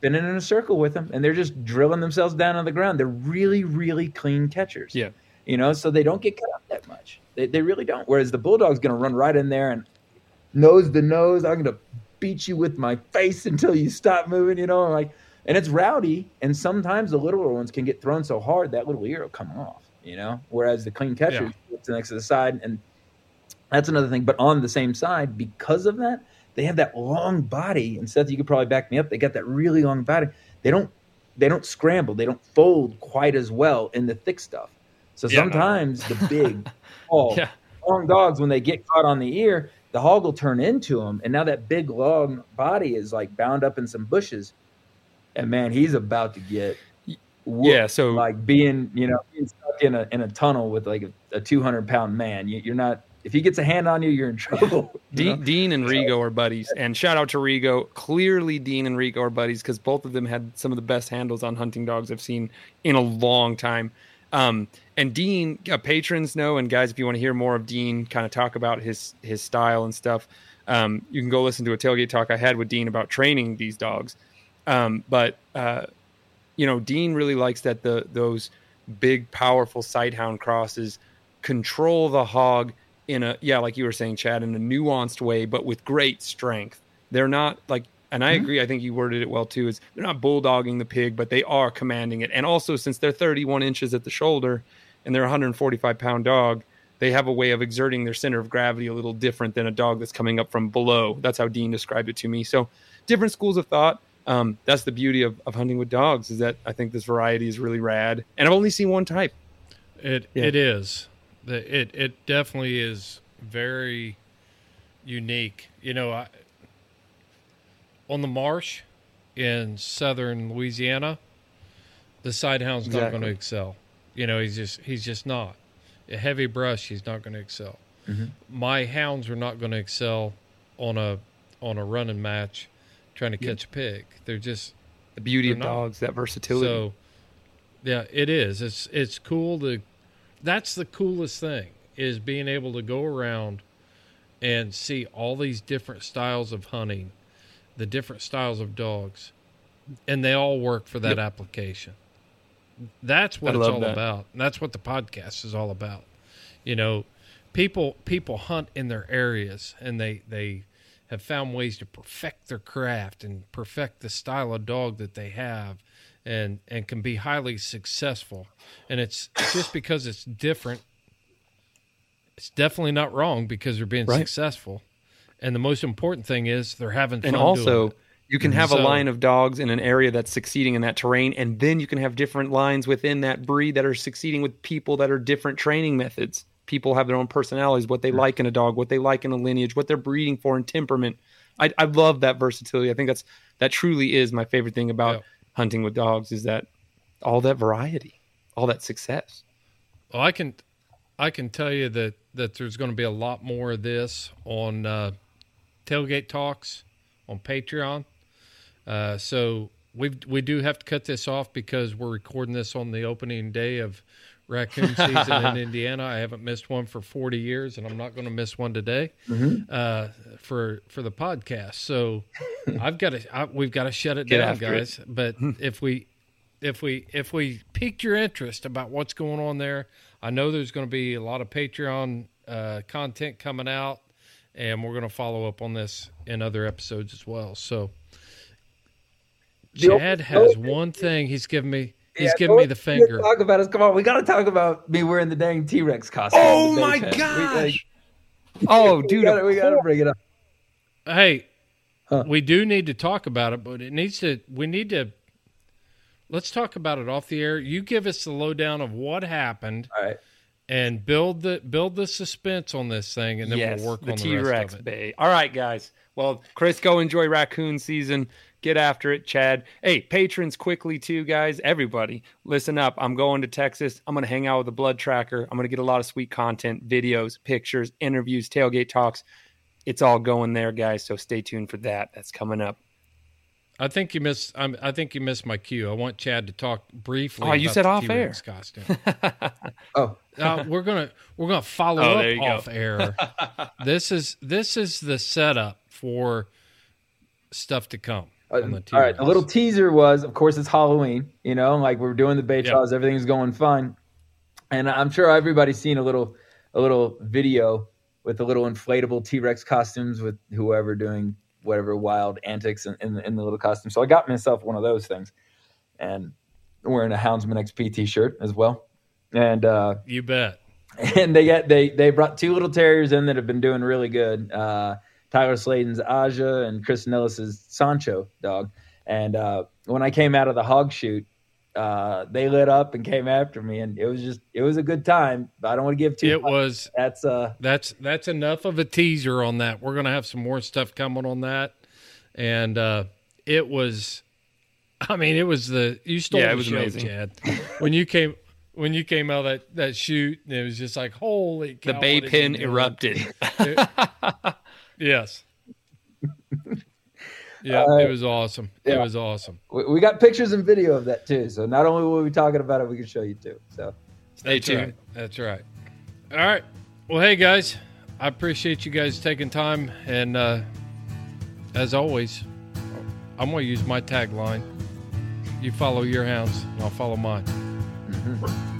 Speaker 8: spinning in a circle with them, and they're just drilling themselves down on the ground. They're really, really clean catchers.
Speaker 9: Yeah.
Speaker 8: So they don't get cut up that much. They really don't. Whereas the bulldog's going to run right in there and nose to nose. I'm going to beat you with my face until you stop moving, and it's rowdy. And sometimes the littler ones can get thrown so hard that little ear will come off, whereas the clean catcher gets next to the side. And that's another thing. But on the same side, because of that, they have that long body. And Seth, you could probably back me up. They got that really long body. They don't scramble. They don't fold quite as well in the thick stuff. So sometimes the big, tall, long dogs, when they get caught on the ear, the hog will turn into them. And now that big, long body is like bound up in some bushes. And man, he's about to get whooped.
Speaker 9: So
Speaker 8: like being stuck in a tunnel with like a 200-pound man. You're not. If he gets a hand on you, you're in trouble.
Speaker 9: Dean and Rigo are buddies, and shout out to Rigo. Clearly, Dean and Rigo are buddies because both of them had some of the best handles on hunting dogs I've seen in a long time. And Dean, patrons know, and guys, if you want to hear more of Dean kind of talk about his style and stuff, you can go listen to a tailgate talk I had with Dean about training these dogs. But Dean really likes that those big, powerful sighthound crosses control the hog in like you were saying, Chad, in a nuanced way, but with great strength. They're not like, and I agree, I think you worded it well too, is they're not bulldogging the pig, but they are commanding it. And also, since they're 31 inches at the shoulder and they're a 145-pound dog, they have a way of exerting their center of gravity a little different than a dog that's coming up from below. That's how Dean described it to me. So different schools of thought. That's the beauty of hunting with dogs, is that I think this variety is really rad. And I've only seen one type.
Speaker 2: It is. It definitely is very unique. On the marsh in southern Louisiana, the sighthound's not going to excel. He's just not. A heavy brush, he's not going to excel. Mm-hmm. My hounds are not going to excel on a running match trying to catch a pig. They're just
Speaker 9: the beauty of dogs, that versatility.
Speaker 2: So, yeah, it is. It's cool to. That's the coolest thing, is being able to go around and see all these different styles of hunting, the different styles of dogs, and they all work for that application. That's what it's all about. And that's what the podcast is all about. People hunt in their areas, and they have found ways to perfect their craft and perfect the style of dog that they have, and can be highly successful. And it's just because it's different. It's definitely not wrong because they're being successful. And the most important thing is they're having fun.
Speaker 9: And also,
Speaker 2: doing it.
Speaker 9: You can have a line of dogs in an area that's succeeding in that terrain, and then you can have different lines within that breed that are succeeding with people that are different training methods. People have their own personalities, what they like in a dog, what they like in a lineage, what they're breeding for in temperament. I love that versatility. I think that truly is my favorite thing about hunting with dogs, is that all that variety, all that success.
Speaker 2: Well, I can tell you that there's going to be a lot more of this on Tailgate Talks on Patreon. So we do have to cut this off because we're recording this on the opening day of raccoon season in Indiana. I haven't missed one for 40 years, and I'm not going to miss one today for the podcast. So we've got to shut it down, guys. But if we piqued your interest about what's going on there, I know there's going to be a lot of Patreon content coming out, and we're going to follow up on this in other episodes as well. So Chad has one thing he's given me. He's giving me the finger.
Speaker 8: Talk about us. Come on, we got to talk about me wearing the dang T-Rex costume.
Speaker 9: Oh my gosh!
Speaker 8: Dude, we got to bring it up.
Speaker 2: Hey, we do need to talk about it, but let's talk about it off the air. You give us the lowdown of what happened,
Speaker 8: all right,
Speaker 2: and build the suspense on this thing, and then we'll work on the
Speaker 9: T-Rex
Speaker 2: rest of it.
Speaker 9: Bay. All right, guys. Well, Chris, go enjoy raccoon season. Get after it, Chad. Hey, patrons, quickly too, guys. Everybody, listen up. I'm going to Texas. I'm going to hang out with the Blood Tracker. I'm going to get a lot of sweet content, videos, pictures, interviews, tailgate talks. It's all going there, guys. So stay tuned for that. That's coming up.
Speaker 2: I think you missed my cue. I want Chad to talk briefly.
Speaker 9: Oh, you said off air
Speaker 2: costume. We're gonna follow up off air. This is the setup for stuff to come. on the
Speaker 8: All right, the little teaser was, of course, it's Halloween. You know, like we're doing the bait trials, everything's going fine, and I'm sure everybody's seen a little video with the little inflatable T-Rex costumes with whoever doing whatever wild antics in the little costume. So I got myself one of those things, and wearing a Houndsman XP T-shirt as well. And
Speaker 2: you bet.
Speaker 8: And they brought two little terriers in that have been doing really good. Tyler Sladen's Aja and Chris Nellis's Sancho dog. And when I came out of the hog shoot, they lit up and came after me, and it was a good time. But I don't want to give too much.
Speaker 2: That's enough of a teaser on that. We're gonna have some more stuff coming on that, and it was you stole the show,
Speaker 9: amazing.
Speaker 2: Chad. When you came out of that shoot, it was just like, holy cow.
Speaker 9: The bay pin erupted.
Speaker 2: Yes. Yeah, it was awesome. It was awesome.
Speaker 8: We got pictures and video of that too. So not only will we be talking about it, we can show you too. So
Speaker 9: stay tuned.
Speaker 2: That's right. All right. Well, hey guys, I appreciate you guys taking time, and as always, I'm going to use my tagline. You follow your hounds, and I'll follow mine.
Speaker 8: Mm-hmm.